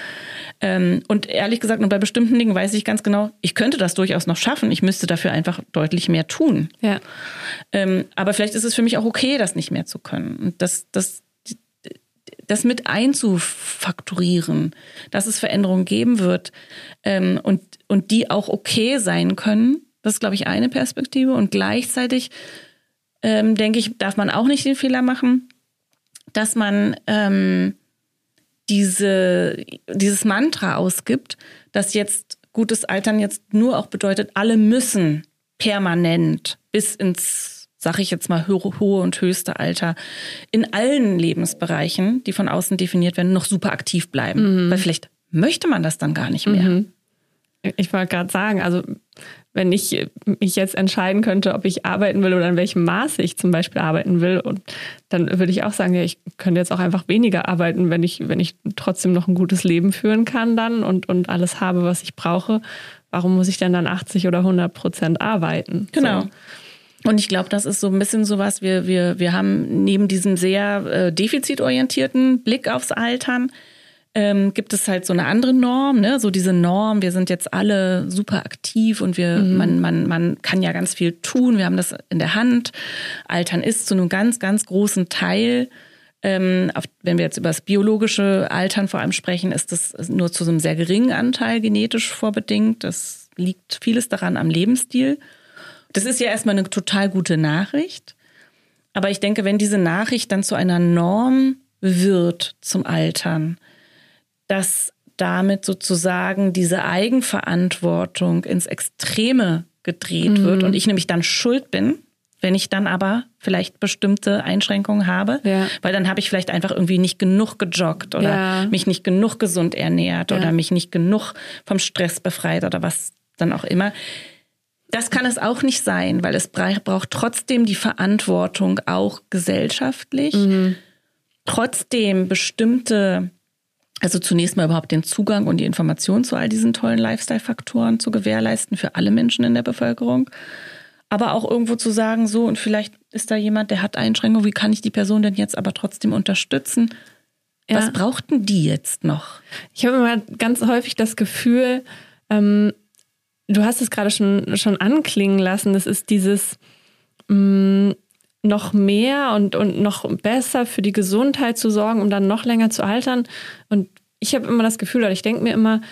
Ähm, und ehrlich gesagt, und bei bestimmten Dingen weiß ich ganz genau, ich könnte das durchaus noch schaffen, ich müsste dafür einfach deutlich mehr tun. Ja. Ähm, aber vielleicht ist es für mich auch okay, das nicht mehr zu können. Und das, das das mit einzufakturieren, dass es Veränderungen geben wird ähm, und, und die auch okay sein können, das ist, glaube ich, eine Perspektive. Und gleichzeitig, ähm, denke ich, darf man auch nicht den Fehler machen, dass man ähm, diese, dieses Mantra ausgibt, dass jetzt gutes Altern jetzt nur auch bedeutet, alle müssen permanent bis ins, sage ich jetzt mal, hohe und höchste Alter, in allen Lebensbereichen, die von außen definiert werden, noch super aktiv bleiben. Mhm. Weil vielleicht möchte man das dann gar nicht mehr. Mhm. Ich wollte gerade sagen, also wenn ich mich jetzt entscheiden könnte, ob ich arbeiten will oder in welchem Maße ich zum Beispiel arbeiten will, und dann würde ich auch sagen, ja, ich könnte jetzt auch einfach weniger arbeiten, wenn ich, wenn ich trotzdem noch ein gutes Leben führen kann dann und, und alles habe, was ich brauche. Warum muss ich denn dann achtzig oder hundert Prozent arbeiten? Genau. So. Und ich glaube, das ist so ein bisschen sowas, wir, wir, wir haben neben diesem sehr äh, defizitorientierten Blick aufs Altern, ähm, gibt es halt so eine andere Norm, ne? So diese Norm, wir sind jetzt alle super aktiv und wir, mhm. man, man, man kann ja ganz viel tun, wir haben das in der Hand. Altern ist zu einem ganz, ganz großen Teil, ähm, auf, wenn wir jetzt über das biologische Altern vor allem sprechen, ist das nur zu so einem sehr geringen Anteil genetisch vorbedingt. Das liegt vieles daran am Lebensstil. Das ist ja erstmal eine total gute Nachricht. Aber ich denke, wenn diese Nachricht dann zu einer Norm wird zum Altern, dass damit sozusagen diese Eigenverantwortung ins Extreme gedreht mhm. wird und ich nämlich dann schuld bin, wenn ich dann aber vielleicht bestimmte Einschränkungen habe, ja. weil dann habe ich vielleicht einfach irgendwie nicht genug gejoggt oder ja. mich nicht genug gesund ernährt ja. oder mich nicht genug vom Stress befreit oder was dann auch immer. Das kann es auch nicht sein, weil es braucht trotzdem die Verantwortung auch gesellschaftlich, mhm. trotzdem bestimmte, also zunächst mal überhaupt den Zugang und die Information zu all diesen tollen Lifestyle-Faktoren zu gewährleisten für alle Menschen in der Bevölkerung. Aber auch irgendwo zu sagen, so, und vielleicht ist da jemand, der hat Einschränkungen, wie kann ich die Person denn jetzt aber trotzdem unterstützen? Ja. Was braucht denn die jetzt noch? Ich habe immer ganz häufig das Gefühl, ähm, du hast es gerade schon, schon anklingen lassen, das ist dieses mh, noch mehr und, und noch besser für die Gesundheit zu sorgen, um dann noch länger zu altern. Und ich habe immer das Gefühl, oder ich denke mir immer,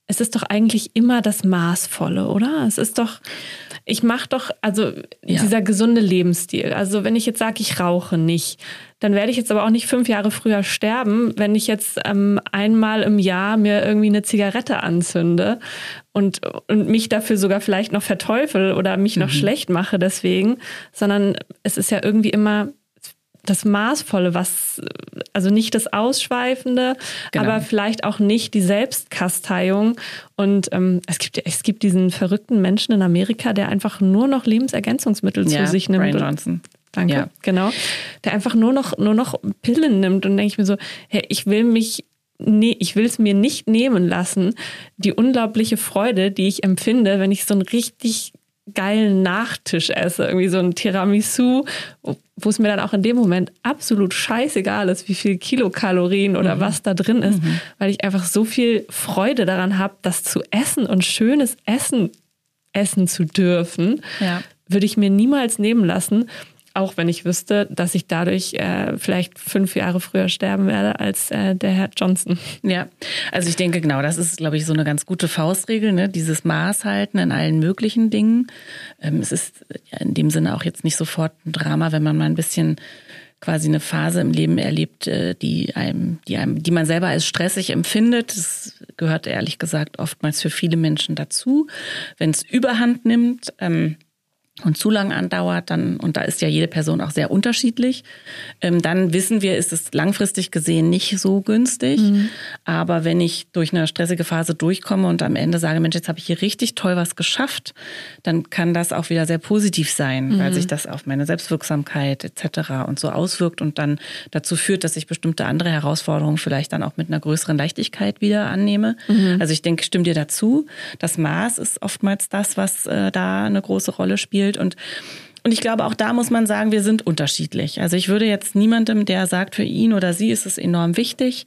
es ist doch eigentlich immer das Maßvolle, oder? Es ist doch, ich mache doch, also ja. dieser gesunde Lebensstil. Also wenn ich jetzt sage, ich rauche nicht, dann werde ich jetzt aber auch nicht fünf Jahre früher sterben, wenn ich jetzt ähm, einmal im Jahr mir irgendwie eine Zigarette anzünde und, und mich dafür sogar vielleicht noch verteufel oder mich mhm. noch schlecht mache deswegen, sondern es ist ja irgendwie immer das Maßvolle, was, also nicht das Ausschweifende, genau. aber vielleicht auch nicht die Selbstkasteiung. Und ähm, es gibt es gibt diesen verrückten Menschen in Amerika, der einfach nur noch Lebensergänzungsmittel ja, zu sich nimmt. Brian Johnson. Danke, ja. genau. Der einfach nur noch nur noch Pillen nimmt und denke ich mir so, hey, ich will mich Nee, ich will es mir nicht nehmen lassen, die unglaubliche Freude, die ich empfinde, wenn ich so einen richtig geilen Nachtisch esse, irgendwie so ein Tiramisu, wo es mir dann auch in dem Moment absolut scheißegal ist, wie viel Kilokalorien oder mhm. was da drin ist, mhm. weil ich einfach so viel Freude daran habe, das zu essen und schönes Essen essen zu dürfen, ja. würde ich mir niemals nehmen lassen, auch wenn ich wüsste, dass ich dadurch äh, vielleicht fünf Jahre früher sterben werde als äh, der Herr Johnson. Ja, also ich denke, genau, das ist, glaube ich, so eine ganz gute Faustregel, ne? Dieses Maß halten in allen möglichen Dingen. Ähm, es ist in dem Sinne auch jetzt nicht sofort ein Drama, wenn man mal ein bisschen quasi eine Phase im Leben erlebt, äh, die einem, die einem, die man selber als stressig empfindet. Das gehört ehrlich gesagt oftmals für viele Menschen dazu. Wenn es Überhand nimmt, ähm, und zu lang andauert, dann, und da ist ja jede Person auch sehr unterschiedlich, ähm, dann wissen wir, ist es langfristig gesehen nicht so günstig. Mhm. Aber wenn ich durch eine stressige Phase durchkomme und am Ende sage, Mensch, jetzt habe ich hier richtig toll was geschafft, dann kann das auch wieder sehr positiv sein, mhm. weil sich das auf meine Selbstwirksamkeit et cetera und so auswirkt und dann dazu führt, dass ich bestimmte andere Herausforderungen vielleicht dann auch mit einer größeren Leichtigkeit wieder annehme. Mhm. Also ich denke, ich stimme dir dazu. Das Maß ist oftmals das, was äh, da eine große Rolle spielt. Und, und ich glaube, auch da muss man sagen, wir sind unterschiedlich. Also ich würde jetzt niemandem, der sagt, für ihn oder sie ist es enorm wichtig,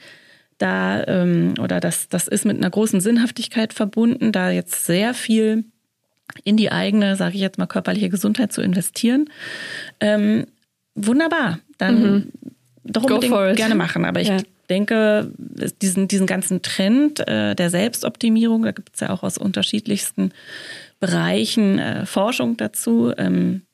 da ähm, oder das, das ist mit einer großen Sinnhaftigkeit verbunden, da jetzt sehr viel in die eigene, sage ich jetzt mal, körperliche Gesundheit zu investieren. Ähm, wunderbar, dann mhm. doch unbedingt gerne machen. Aber ich ja. denke, diesen, diesen ganzen Trend äh, der Selbstoptimierung, da gibt es ja auch aus unterschiedlichsten Bereichen äh, Forschung dazu. Ähm,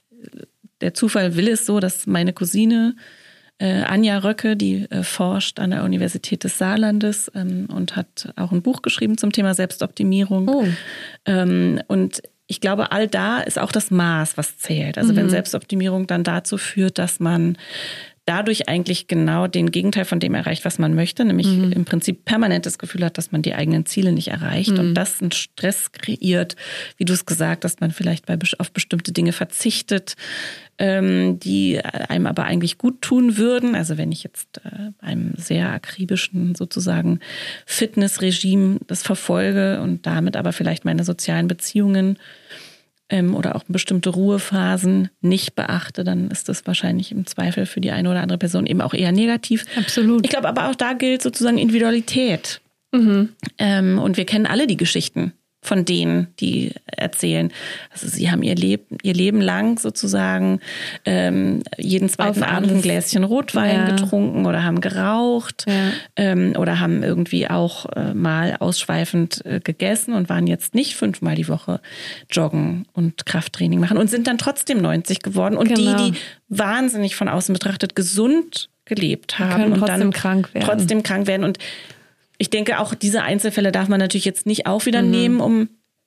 der Zufall will es so, dass meine Cousine äh, Anja Röcke, die äh, forscht an der Universität des Saarlandes ähm, und hat auch ein Buch geschrieben zum Thema Selbstoptimierung. Oh. Ähm, und ich glaube, all da ist auch das Maß, was zählt. Also mhm. wenn Selbstoptimierung dann dazu führt, dass man dadurch eigentlich genau den Gegenteil von dem erreicht, was man möchte, nämlich mhm. im Prinzip permanent das Gefühl hat, dass man die eigenen Ziele nicht erreicht mhm. und das einen Stress kreiert, wie du es gesagt hast, man vielleicht bei, auf bestimmte Dinge verzichtet, ähm, die einem aber eigentlich gut tun würden. Also wenn ich jetzt äh, einem sehr akribischen sozusagen Fitnessregime das verfolge und damit aber vielleicht meine sozialen Beziehungen oder auch bestimmte Ruhephasen nicht beachte, dann ist das wahrscheinlich im Zweifel für die eine oder andere Person eben auch eher negativ. Absolut. Ich glaube aber auch da gilt sozusagen Individualität. Mhm. Ähm, und wir kennen alle die Geschichten von denen, die erzählen. Also sie haben ihr Leben, ihr Leben lang sozusagen ähm, jeden zweiten Abend ein Gläschen Rotwein ja. getrunken oder haben geraucht ja. ähm, oder haben irgendwie auch äh, mal ausschweifend äh, gegessen und waren jetzt nicht fünfmal die Woche joggen und Krafttraining machen und sind dann trotzdem neunzig geworden. Und genau. die, die wahnsinnig von außen betrachtet gesund gelebt haben können und trotzdem dann krank werden. trotzdem krank werden. Und ich denke, auch diese Einzelfälle darf man natürlich jetzt nicht auch wieder mhm. nehmen, um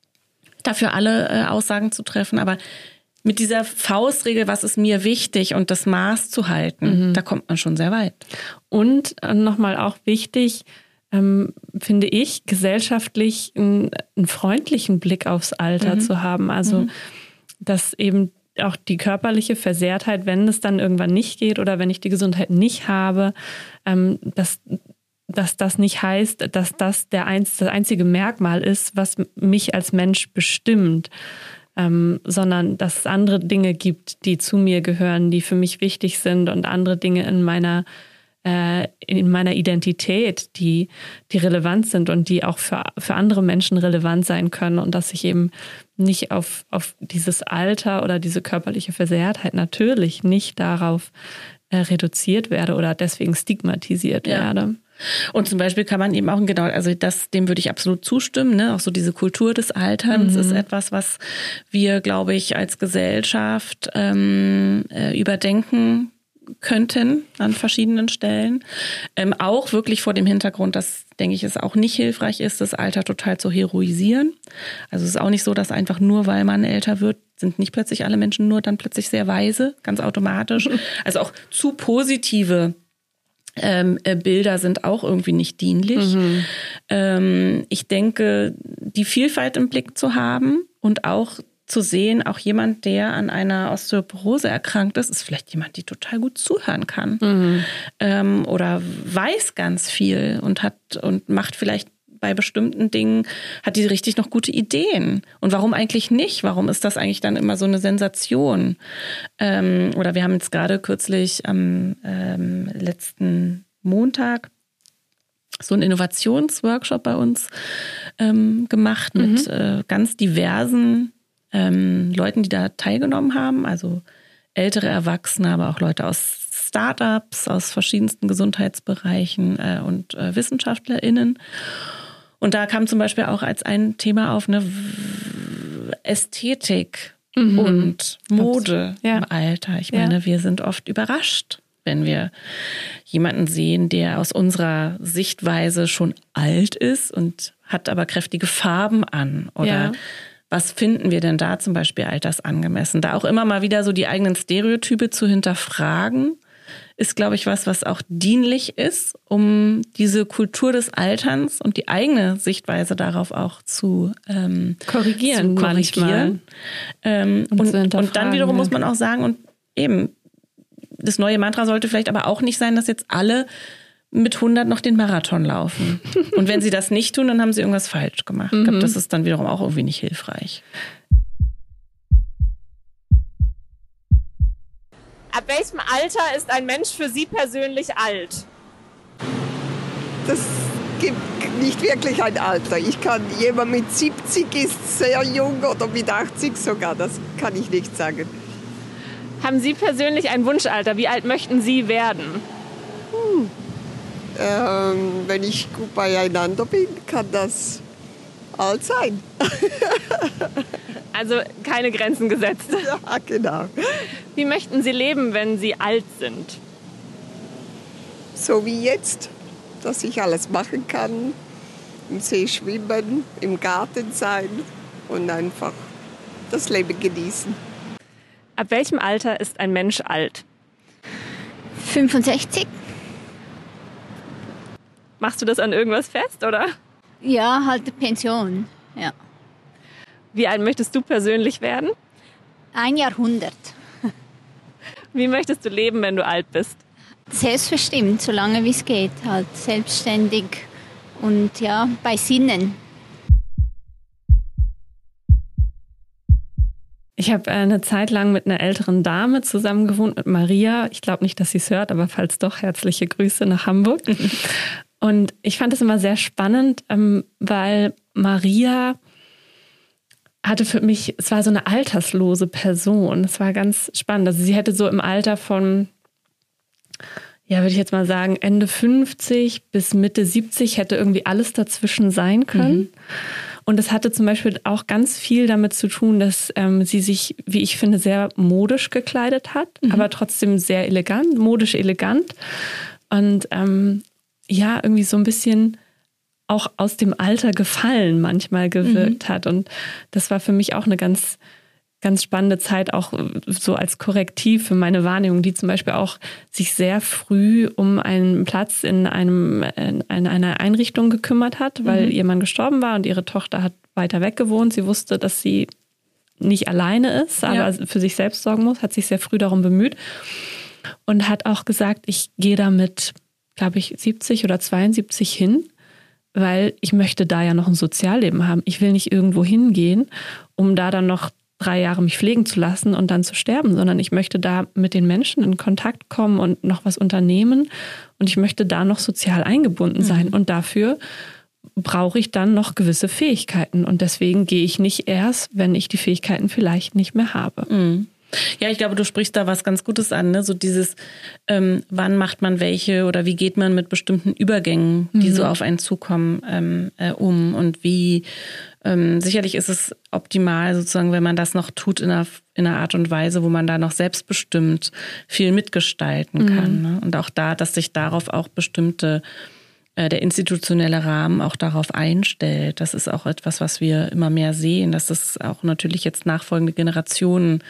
dafür alle äh, Aussagen zu treffen. Aber mit dieser Faustregel, was ist mir wichtig und das Maß zu halten, mhm. da kommt man schon sehr weit. Und äh, nochmal auch wichtig, ähm, finde ich, gesellschaftlich einen, einen freundlichen Blick aufs Alter mhm. zu haben. Also, mhm. dass eben auch die körperliche Versehrtheit, wenn es dann irgendwann nicht geht oder wenn ich die Gesundheit nicht habe, ähm, dass dass das nicht heißt, dass das der einz, das einzige Merkmal ist, was mich als Mensch bestimmt, ähm, sondern dass es andere Dinge gibt, die zu mir gehören, die für mich wichtig sind und andere Dinge in meiner äh, in meiner Identität, die die relevant sind und die auch für für andere Menschen relevant sein können und dass ich eben nicht auf auf dieses Alter oder diese körperliche Versehrtheit natürlich nicht darauf äh, reduziert werde oder deswegen stigmatisiert ja. werde. Und zum Beispiel kann man eben auch, genau, also das, dem würde ich absolut zustimmen, ne? Auch so diese Kultur des Alterns mhm. ist etwas, was wir, glaube ich, als Gesellschaft ähm, äh, überdenken könnten an verschiedenen Stellen. Ähm, auch wirklich vor dem Hintergrund, dass, denke ich, es auch nicht hilfreich ist, das Alter total zu heroisieren. Also es ist auch nicht so, dass einfach nur, weil man älter wird, sind nicht plötzlich alle Menschen nur dann plötzlich sehr weise, ganz automatisch. Also auch zu positive ähm, äh, Bilder sind auch irgendwie nicht dienlich. Mhm. Ähm, ich denke, die Vielfalt im Blick zu haben und auch zu sehen, auch jemand, der an einer Osteoporose erkrankt ist, ist vielleicht jemand, die total gut zuhören kann mhm. ähm, oder weiß ganz viel und hat und macht vielleicht bei bestimmten Dingen, hat die richtig noch gute Ideen. Und warum eigentlich nicht? Warum ist das eigentlich dann immer so eine Sensation? Ähm, oder wir haben jetzt gerade kürzlich am ähm, letzten Montag so einen Innovationsworkshop bei uns ähm, gemacht mhm. mit äh, ganz diversen Ähm, Leuten, die da teilgenommen haben, also ältere Erwachsene, aber auch Leute aus Startups, aus verschiedensten Gesundheitsbereichen äh, und äh, WissenschaftlerInnen. Und da kam zum Beispiel auch als ein Thema auf eine Ästhetik mhm. und Mode ja. im Alter. Ich meine, ja. wir sind oft überrascht, wenn wir jemanden sehen, der aus unserer Sichtweise schon alt ist und hat aber kräftige Farben an oder ja. Was finden wir denn da zum Beispiel altersangemessen? Da auch immer mal wieder so die eigenen Stereotype zu hinterfragen, ist, glaube ich, was, was auch dienlich ist, um diese Kultur des Alterns und die eigene Sichtweise darauf auch zu ähm, korrigieren. Zu korrigieren. Ähm, und, und, und dann wiederum muss man auch sagen, und eben, das neue Mantra sollte vielleicht aber auch nicht sein, dass jetzt alle mit hundert noch den Marathon laufen. Und wenn sie das nicht tun, dann haben sie irgendwas falsch gemacht. Mhm. Ich glaube, das ist dann wiederum auch irgendwie nicht hilfreich. Ab welchem Alter ist ein Mensch für Sie persönlich alt? Das gibt nicht wirklich ein Alter. Ich kann, jemand mit siebzig ist sehr jung oder mit achtzig sogar, das kann ich nicht sagen. Haben Sie persönlich ein Wunschalter? Wie alt möchten Sie werden? Hm. Ähm, wenn ich gut beieinander bin, kann das alt sein. Also keine Grenzen gesetzt. Ja, genau. Wie möchten Sie leben, wenn Sie alt sind? So wie jetzt, dass ich alles machen kann, im See schwimmen, im Garten sein und einfach das Leben genießen. Ab welchem Alter ist ein Mensch alt? fünfundsechzig. Machst du das an irgendwas fest, oder? Ja, halt Pension, ja. Wie alt möchtest du persönlich werden? Ein Jahrhundert. Wie möchtest du leben, wenn du alt bist? Selbstbestimmt, solange wie es geht. Halt selbstständig und ja, bei Sinnen. Ich habe eine Zeit lang mit einer älteren Dame zusammen gewohnt, mit Maria. Ich glaube nicht, dass sie es hört, aber falls doch, herzliche Grüße nach Hamburg. Und ich fand es immer sehr spannend, weil Maria hatte für mich, es war so eine alterslose Person. Es war ganz spannend. Also sie hätte so im Alter von, ja, würde ich jetzt mal sagen, Ende fünfzig bis Mitte siebzig hätte irgendwie alles dazwischen sein können. Mhm. Und es hatte zum Beispiel auch ganz viel damit zu tun, dass ähm, sie sich, wie ich finde, sehr modisch gekleidet hat, mhm. aber trotzdem sehr elegant, modisch elegant. Und ähm, ja, irgendwie so ein bisschen auch aus dem Alter gefallen manchmal gewirkt mhm. hat. Und das war für mich auch eine ganz, ganz spannende Zeit, auch so als Korrektiv für meine Wahrnehmung, die zum Beispiel auch sich sehr früh um einen Platz in, einem, in einer Einrichtung gekümmert hat, weil mhm. ihr Mann gestorben war und ihre Tochter hat weiter weg gewohnt. Sie wusste, dass sie nicht alleine ist, aber ja. für sich selbst sorgen muss, hat sich sehr früh darum bemüht und hat auch gesagt, ich gehe da mit, glaube ich, siebzig oder zweiundsiebzig hin, weil ich möchte da ja noch ein Sozialleben haben. Ich will nicht irgendwo hingehen, um da dann noch drei Jahre mich pflegen zu lassen und dann zu sterben, sondern ich möchte da mit den Menschen in Kontakt kommen und noch was unternehmen und ich möchte da noch sozial eingebunden sein. Mhm. Und dafür brauche ich dann noch gewisse Fähigkeiten und deswegen gehe ich nicht erst, wenn ich die Fähigkeiten vielleicht nicht mehr habe. Mhm. Ja, ich glaube, du sprichst da was ganz Gutes an, ne? So dieses, ähm, wann macht man welche oder wie geht man mit bestimmten Übergängen, die mhm. so auf einen zukommen, ähm, äh, um und wie, ähm, sicherlich ist es optimal sozusagen, wenn man das noch tut in einer, in einer Art und Weise, wo man da noch selbstbestimmt viel mitgestalten kann. Mhm. Ne? Und auch da, dass sich darauf auch bestimmte der institutionelle Rahmen auch darauf einstellt. Das ist auch etwas, was wir immer mehr sehen, dass das auch natürlich jetzt nachfolgende Generationen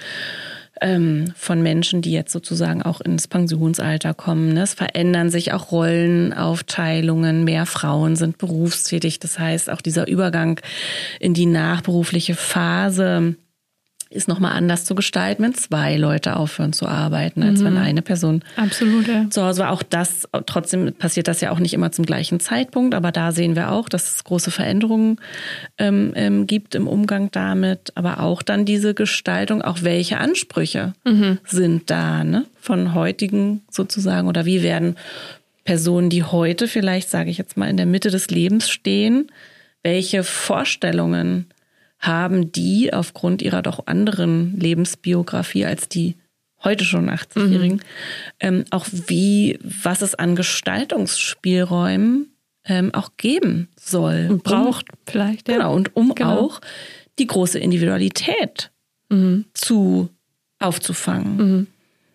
ähm, von Menschen, die jetzt sozusagen auch ins Pensionsalter kommen. Ne? Es verändern sich auch Rollenaufteilungen, mehr Frauen sind berufstätig. Das heißt, auch dieser Übergang in die nachberufliche Phase ist nochmal anders zu gestalten, wenn zwei Leute aufhören zu arbeiten, als mhm. wenn eine Person Absolut, ja. zu Hause war. Auch das, trotzdem passiert das ja auch nicht immer zum gleichen Zeitpunkt, aber da sehen wir auch, dass es große Veränderungen ähm, ähm, gibt im Umgang damit, aber auch dann diese Gestaltung, auch welche Ansprüche mhm. sind da, ne? Von heutigen sozusagen, oder wie werden Personen, die heute vielleicht, sage ich jetzt mal, in der Mitte des Lebens stehen, welche Vorstellungen haben die aufgrund ihrer doch anderen Lebensbiografie als die heute schon achtzigjährigen, mhm. ähm, auch wie, was es an Gestaltungsspielräumen ähm, auch geben soll. Und braucht um, vielleicht. Ja. Genau, und um genau. auch die große Individualität mhm. zu aufzufangen. Mhm.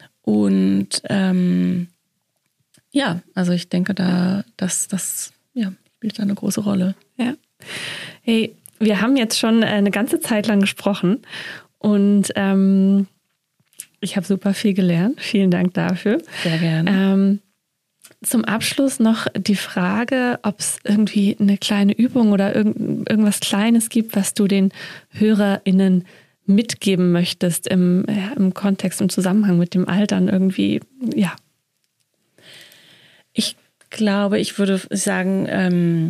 Und ähm, ja, also ich denke, da das, das ja, spielt da eine große Rolle. Ja. Hey, wir haben jetzt schon eine ganze Zeit lang gesprochen und ähm, ich habe super viel gelernt. Vielen Dank dafür. Sehr gerne. Ähm, zum Abschluss noch die Frage, ob es irgendwie eine kleine Übung oder irgend, irgendwas Kleines gibt, was du den HörerInnen mitgeben möchtest im, ja, im Kontext, im Zusammenhang mit dem Altern irgendwie, ja. Ich glaube, ich würde sagen, ähm,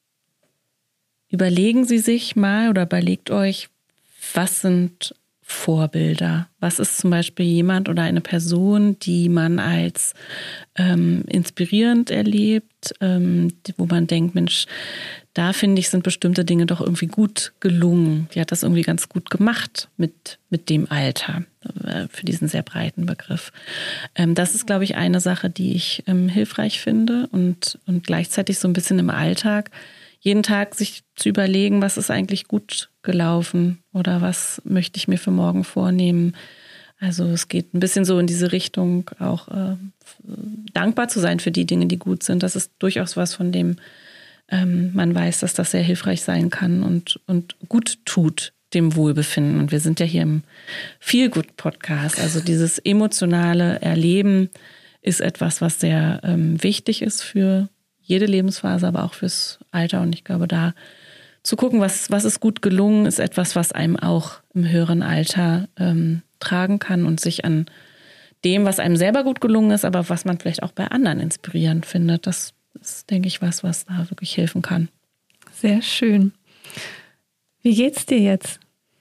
überlegen Sie sich mal oder überlegt euch, was sind Vorbilder? Was ist zum Beispiel jemand oder eine Person, die man als ähm, inspirierend erlebt, ähm, wo man denkt, Mensch, da finde ich, sind bestimmte Dinge doch irgendwie gut gelungen. Die hat das irgendwie ganz gut gemacht mit, mit dem Alter, äh, für diesen sehr breiten Begriff. Ähm, das ist, glaube ich, eine Sache, die ich ähm, hilfreich finde und, und gleichzeitig so ein bisschen im Alltag jeden Tag sich zu überlegen, was ist eigentlich gut gelaufen oder was möchte ich mir für morgen vornehmen. Also es geht ein bisschen so in diese Richtung, auch äh, dankbar zu sein für die Dinge, die gut sind. Das ist durchaus was, von dem ähm, man weiß, dass das sehr hilfreich sein kann und, und gut tut dem Wohlbefinden. Und wir sind ja hier im Feel-Good-Podcast. Also dieses emotionale Erleben ist etwas, was sehr ähm, wichtig ist für jede Lebensphase, aber auch fürs Alter. Und ich glaube, da zu gucken, was, was ist gut gelungen, ist etwas, was einem auch im höheren Alter ähm, tragen kann und sich an dem, was einem selber gut gelungen ist, aber was man vielleicht auch bei anderen inspirierend findet. Das ist, denke ich, was, was da wirklich helfen kann. Sehr schön. Wie geht's dir jetzt?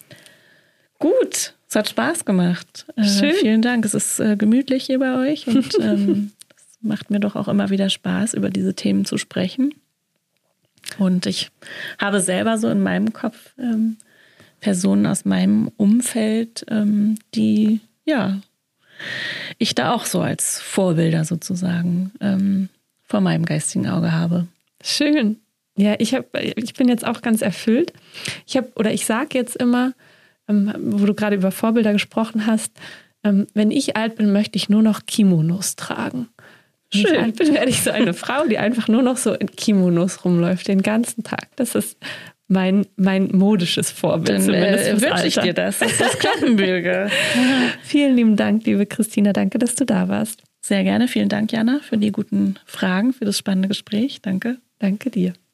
Gut, es hat Spaß gemacht. Schön. Äh, vielen Dank. Es ist äh, gemütlich hier bei euch und ähm, macht mir doch auch immer wieder Spaß, über diese Themen zu sprechen. Und ich habe selber so in meinem Kopf ähm, Personen aus meinem Umfeld, ähm, die, ja, ich da auch so als Vorbilder sozusagen ähm, vor meinem geistigen Auge habe. Schön. Ja, ich hab, ich bin jetzt auch ganz erfüllt. Ich habe, oder ich sage jetzt immer, ähm, wo du gerade über Vorbilder gesprochen hast, ähm, wenn ich alt bin, möchte ich nur noch Kimonos tragen. Wenn ich alt bin, werde ich so eine Frau, die einfach nur noch so in Kimonos rumläuft den ganzen Tag. Das ist mein, mein modisches Vorbild. Dann zumindest äh, wünsche ich Alter. dir das, dass das klappen möge. Vielen lieben Dank, liebe Christina. Danke, dass du da warst. Sehr gerne. Vielen Dank, Jana, für die guten Fragen, für das spannende Gespräch. Danke. Danke dir.